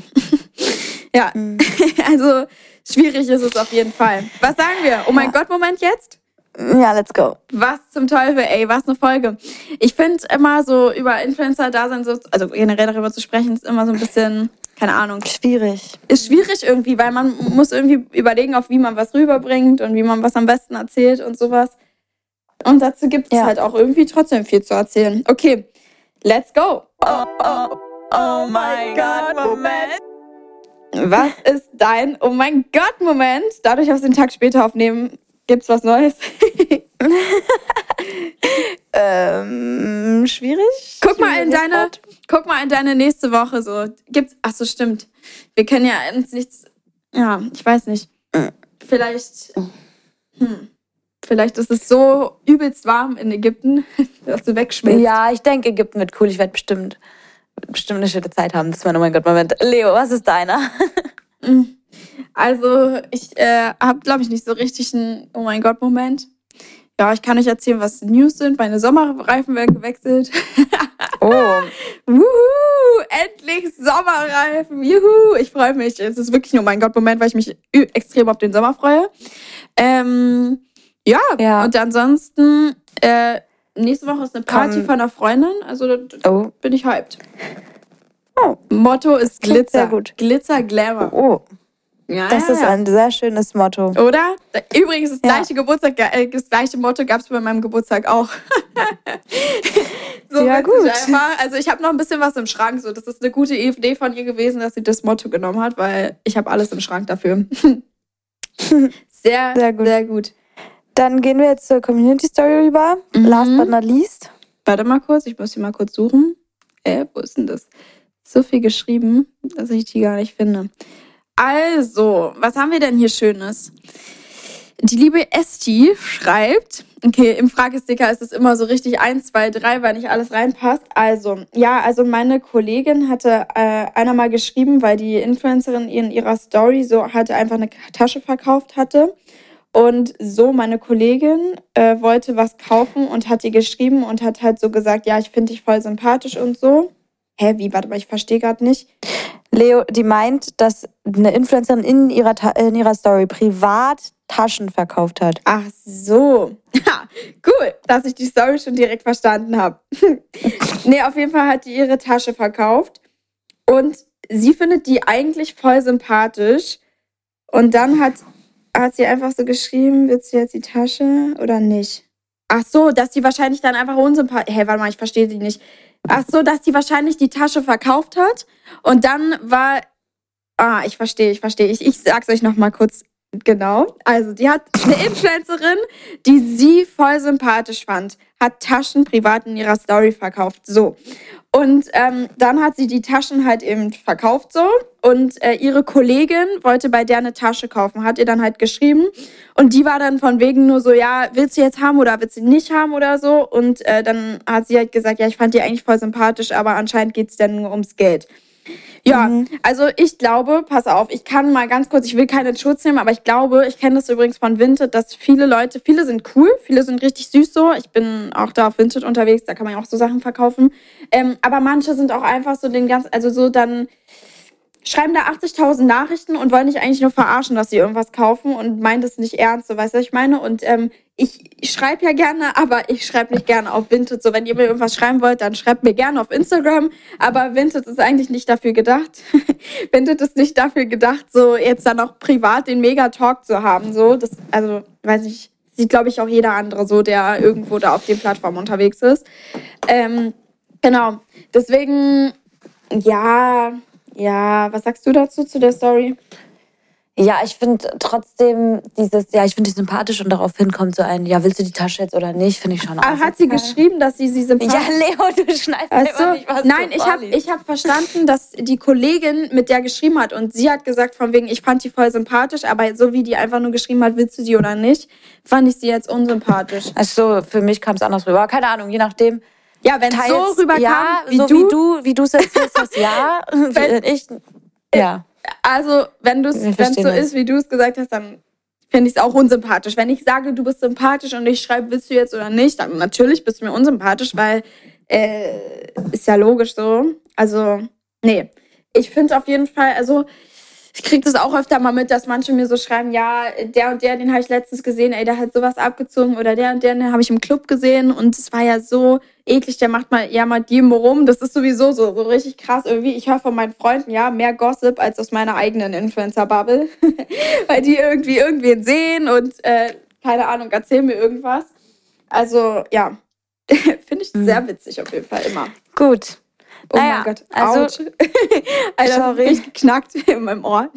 Speaker 2: Ja, also schwierig ist es auf jeden Fall. Was sagen wir? Oh mein Gott, Moment jetzt?
Speaker 3: Ja, let's go.
Speaker 2: Was zum Teufel, ey, was eine Folge. Ich finde immer so über Influencer-Dasein, also generell darüber zu sprechen, ist immer so ein bisschen, keine Ahnung.
Speaker 3: Schwierig.
Speaker 2: Ist schwierig irgendwie, weil man muss irgendwie überlegen, auf wie man was rüberbringt und wie man was am besten erzählt und sowas. Und dazu gibt es halt auch irgendwie trotzdem viel zu erzählen. Okay, let's go.
Speaker 3: Oh mein Gott, Moment.
Speaker 2: Was ist dein Oh mein Gott-Moment? Dadurch, dass wir den Tag später aufnehmen, gibt's was Neues?
Speaker 3: Schwierig.
Speaker 2: Guck mal in deine nächste Woche so. Ach so, stimmt. Wir können ja uns nichts. Ja, ich weiß nicht. Vielleicht ist es so übelst warm in Ägypten, dass du wegschmilzt.
Speaker 3: Ja, ich denke, Ägypten wird cool. Ich werde bestimmt eine schöne Zeit haben. Das ist mein Oh mein Gott-Moment. Leo, was ist deiner?
Speaker 2: Also, ich habe, glaube ich, nicht so richtig einen Oh mein Gott-Moment. Ja, ich kann euch erzählen, was News sind. Meine Sommerreifen werden gewechselt.
Speaker 3: Oh.
Speaker 2: Wuhu! Endlich Sommerreifen! Juhu! Ich freue mich. Es ist wirklich ein Oh mein Gott-Moment, weil ich mich extrem auf den Sommer freue. Ja, und ansonsten nächste Woche ist eine Party von einer Freundin, also da bin ich hyped.
Speaker 3: Oh.
Speaker 2: Motto ist Glitzer.
Speaker 3: Sehr gut.
Speaker 2: Glitzer, Glamour.
Speaker 3: Oh.
Speaker 2: Ja,
Speaker 3: das ist ein sehr schönes Motto.
Speaker 2: Oder? Übrigens, das gleiche Motto gab es bei meinem Geburtstag auch. So
Speaker 3: ja, gut.
Speaker 2: Einfach. Also ich habe noch ein bisschen was im Schrank. So, das ist eine gute Idee von ihr gewesen, dass sie das Motto genommen hat, weil ich habe alles im Schrank dafür. Sehr gut. Sehr gut.
Speaker 3: Dann gehen wir jetzt zur Community Story rüber. Last but not least.
Speaker 2: Warte mal kurz, ich muss sie mal kurz suchen. Wo ist denn das? So viel geschrieben, dass ich die gar nicht finde. Also, was haben wir denn hier Schönes? Die liebe Esti schreibt, okay, im Fragesticker ist es immer so richtig 1, 2, 3, weil nicht alles reinpasst. Also meine Kollegin hatte einer mal geschrieben, weil die Influencerin in ihrer Story so hatte einfach eine Tasche verkauft hatte. Und so meine Kollegin wollte was kaufen und hat ihr geschrieben und hat halt so gesagt, ja, ich finde dich voll sympathisch und so. Hä, wie? Warte mal, ich verstehe gerade nicht.
Speaker 3: Leo, die meint, dass eine Influencerin in ihrer Story privat Taschen verkauft hat.
Speaker 2: Ach so. Ja, cool, dass ich die Story schon direkt verstanden habe. Nee, auf jeden Fall hat die ihre Tasche verkauft. Und sie findet die eigentlich voll sympathisch. Und dann hat sie einfach so geschrieben, willst du jetzt die Tasche oder nicht? Ach so, dass die wahrscheinlich dann einfach unsympathisch... Hey, warte mal, ich verstehe die nicht. Ach so, dass die wahrscheinlich die Tasche verkauft hat. Und dann war... ich verstehe. Ich sag's euch nochmal kurz genau. Also, die hat eine Influencerin, die sie voll sympathisch fand, hat Taschen privat in ihrer Story verkauft. So. Und dann hat sie die Taschen halt eben verkauft so. Und ihre Kollegin wollte bei der eine Tasche kaufen, hat ihr dann halt geschrieben. Und die war dann von wegen nur so, ja, willst du jetzt haben oder willst du nicht haben oder so? Und dann hat sie halt gesagt, ja, ich fand die eigentlich voll sympathisch, aber anscheinend geht's dann nur ums Geld. Ja, also ich glaube, pass auf, ich kann mal ganz kurz, ich will keine Schutz nehmen, aber ich glaube, ich kenne das übrigens von Vinted, dass viele sind cool, viele sind richtig süß so. Ich bin auch da auf Vinted unterwegs, da kann man ja auch so Sachen verkaufen. Aber manche sind auch einfach so dann schreiben da 80.000 Nachrichten und wollen dich eigentlich nur verarschen, dass sie irgendwas kaufen und meinen das nicht ernst, so weißt du, was ich meine? Und ich schreibe ja gerne, aber ich schreibe nicht gerne auf Vinted. So, wenn ihr mir irgendwas schreiben wollt, dann schreibt mir gerne auf Instagram. Aber Vinted ist eigentlich nicht dafür gedacht. Vinted ist nicht dafür gedacht, so jetzt dann auch privat den Mega-Talk zu haben. So, das, also, weiß ich, sieht, glaube ich, auch jeder andere so, der irgendwo da auf den Plattformen unterwegs ist. Genau. Deswegen, ja, was sagst du dazu, zu der Story?
Speaker 3: Ja, ich finde trotzdem ich finde die sympathisch und daraufhin kommt so ein, ja, willst du die Tasche jetzt oder nicht, finde ich schon auch.
Speaker 2: Hat sie geschrieben, dass sie sympathisch...
Speaker 3: Ja, Leo, du schneidest einfach nicht, was
Speaker 2: nein,
Speaker 3: du
Speaker 2: ich hab verstanden, dass die Kollegin mit der geschrieben hat und sie hat gesagt von wegen, ich fand die voll sympathisch, aber so wie die einfach nur geschrieben hat, willst du die oder nicht, fand ich sie jetzt unsympathisch.
Speaker 3: Also für mich kam es anders rüber, keine Ahnung, je nachdem.
Speaker 2: Ja, wenn es so rüberkam,
Speaker 3: ja, wie du es erzählst, hast, ja. Ja.
Speaker 2: Also, wenn es so ist, wie du es gesagt hast, dann finde ich es auch unsympathisch. Wenn ich sage, du bist sympathisch und ich schreibe, willst du jetzt oder nicht, dann natürlich bist du mir unsympathisch, weil ist ja logisch so. Also, nee. Ich finde auf jeden Fall, also ich kriege das auch öfter mal mit, dass manche mir so schreiben, ja, der und der, den habe ich letztens gesehen, ey, der hat sowas abgezogen, oder der und der, den habe ich im Club gesehen und es war ja so eklig, der jammert jedem rum. Das ist sowieso so richtig krass irgendwie. Ich höre von meinen Freunden, ja, mehr Gossip als aus meiner eigenen Influencer-Bubble, weil die irgendwie irgendwen sehen und, keine Ahnung, erzählen mir irgendwas. Also, ja, finde ich sehr witzig auf jeden Fall immer.
Speaker 3: Gut.
Speaker 2: Oh mein Gott, also, Alter, sorry. Ich geknackt in meinem Ohr.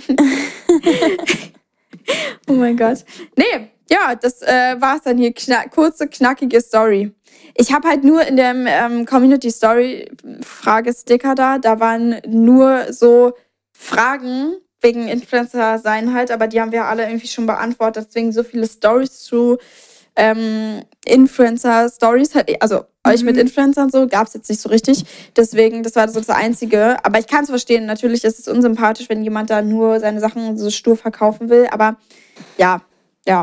Speaker 2: Oh mein Gott. Nee, ja, das war's dann hier. Kurze, knackige Story. Ich habe halt nur in dem Community-Story-Fragesticker da waren nur so Fragen wegen Influencer sein halt, aber die haben wir alle irgendwie schon beantwortet. Deswegen so viele Stories zu Influencer-Stories, also euch mit Influencern so, gab es jetzt nicht so richtig. Deswegen, das war so das Einzige. Aber ich kann es verstehen, natürlich ist es unsympathisch, wenn jemand da nur seine Sachen so stur verkaufen will. Aber ja.
Speaker 3: Ja.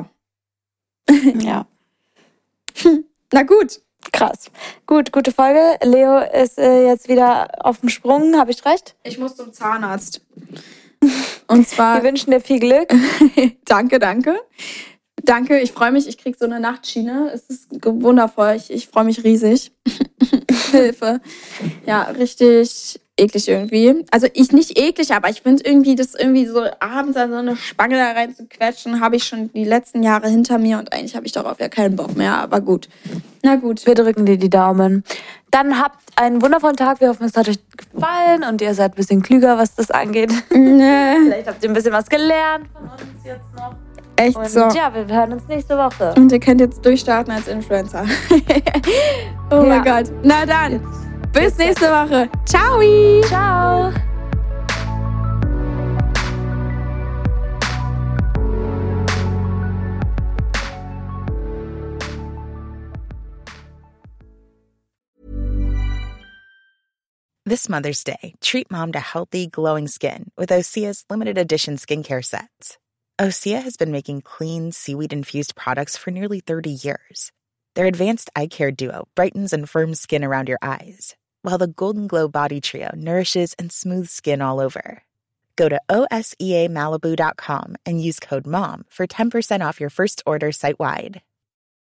Speaker 2: Na gut.
Speaker 3: Krass. Gut, gute Folge. Leo ist jetzt wieder auf dem Sprung. Habe ich recht?
Speaker 2: Ich muss zum Zahnarzt. Und zwar...
Speaker 3: Wir wünschen dir viel Glück.
Speaker 2: Danke. Danke, ich freue mich. Ich kriege so eine Nachtschiene. Es ist wundervoll. Ich freue mich riesig. Hilfe. Ja, richtig eklig irgendwie. Also ich nicht eklig, aber ich finde irgendwie, das irgendwie so abends an so eine Spange da rein zu quetschen, habe ich schon die letzten Jahre hinter mir und eigentlich habe ich darauf ja keinen Bock mehr. Aber gut. Na gut.
Speaker 3: Wir drücken dir die Daumen. Dann habt einen wundervollen Tag. Wir hoffen, es hat euch gefallen und ihr seid ein bisschen klüger, was das angeht. Vielleicht habt ihr ein bisschen was gelernt von uns jetzt noch.
Speaker 2: Echt
Speaker 3: und
Speaker 2: so.
Speaker 3: Ja, wir hören uns nächste Woche.
Speaker 2: Und ihr könnt jetzt durchstarten als Influencer. Oh mein Gott. Na dann, bis nächste Woche. Ciao.
Speaker 3: Ciao.
Speaker 4: This Mother's Day, treat mom to healthy, glowing skin with Osea's limited edition skincare sets. Osea has been making clean, seaweed-infused products for nearly 30 years. Their advanced eye care duo brightens and firms skin around your eyes, while the Golden Glow Body Trio nourishes and smooths skin all over. Go to OSEAMalibu.com and use code MOM for 10% off your first order site-wide.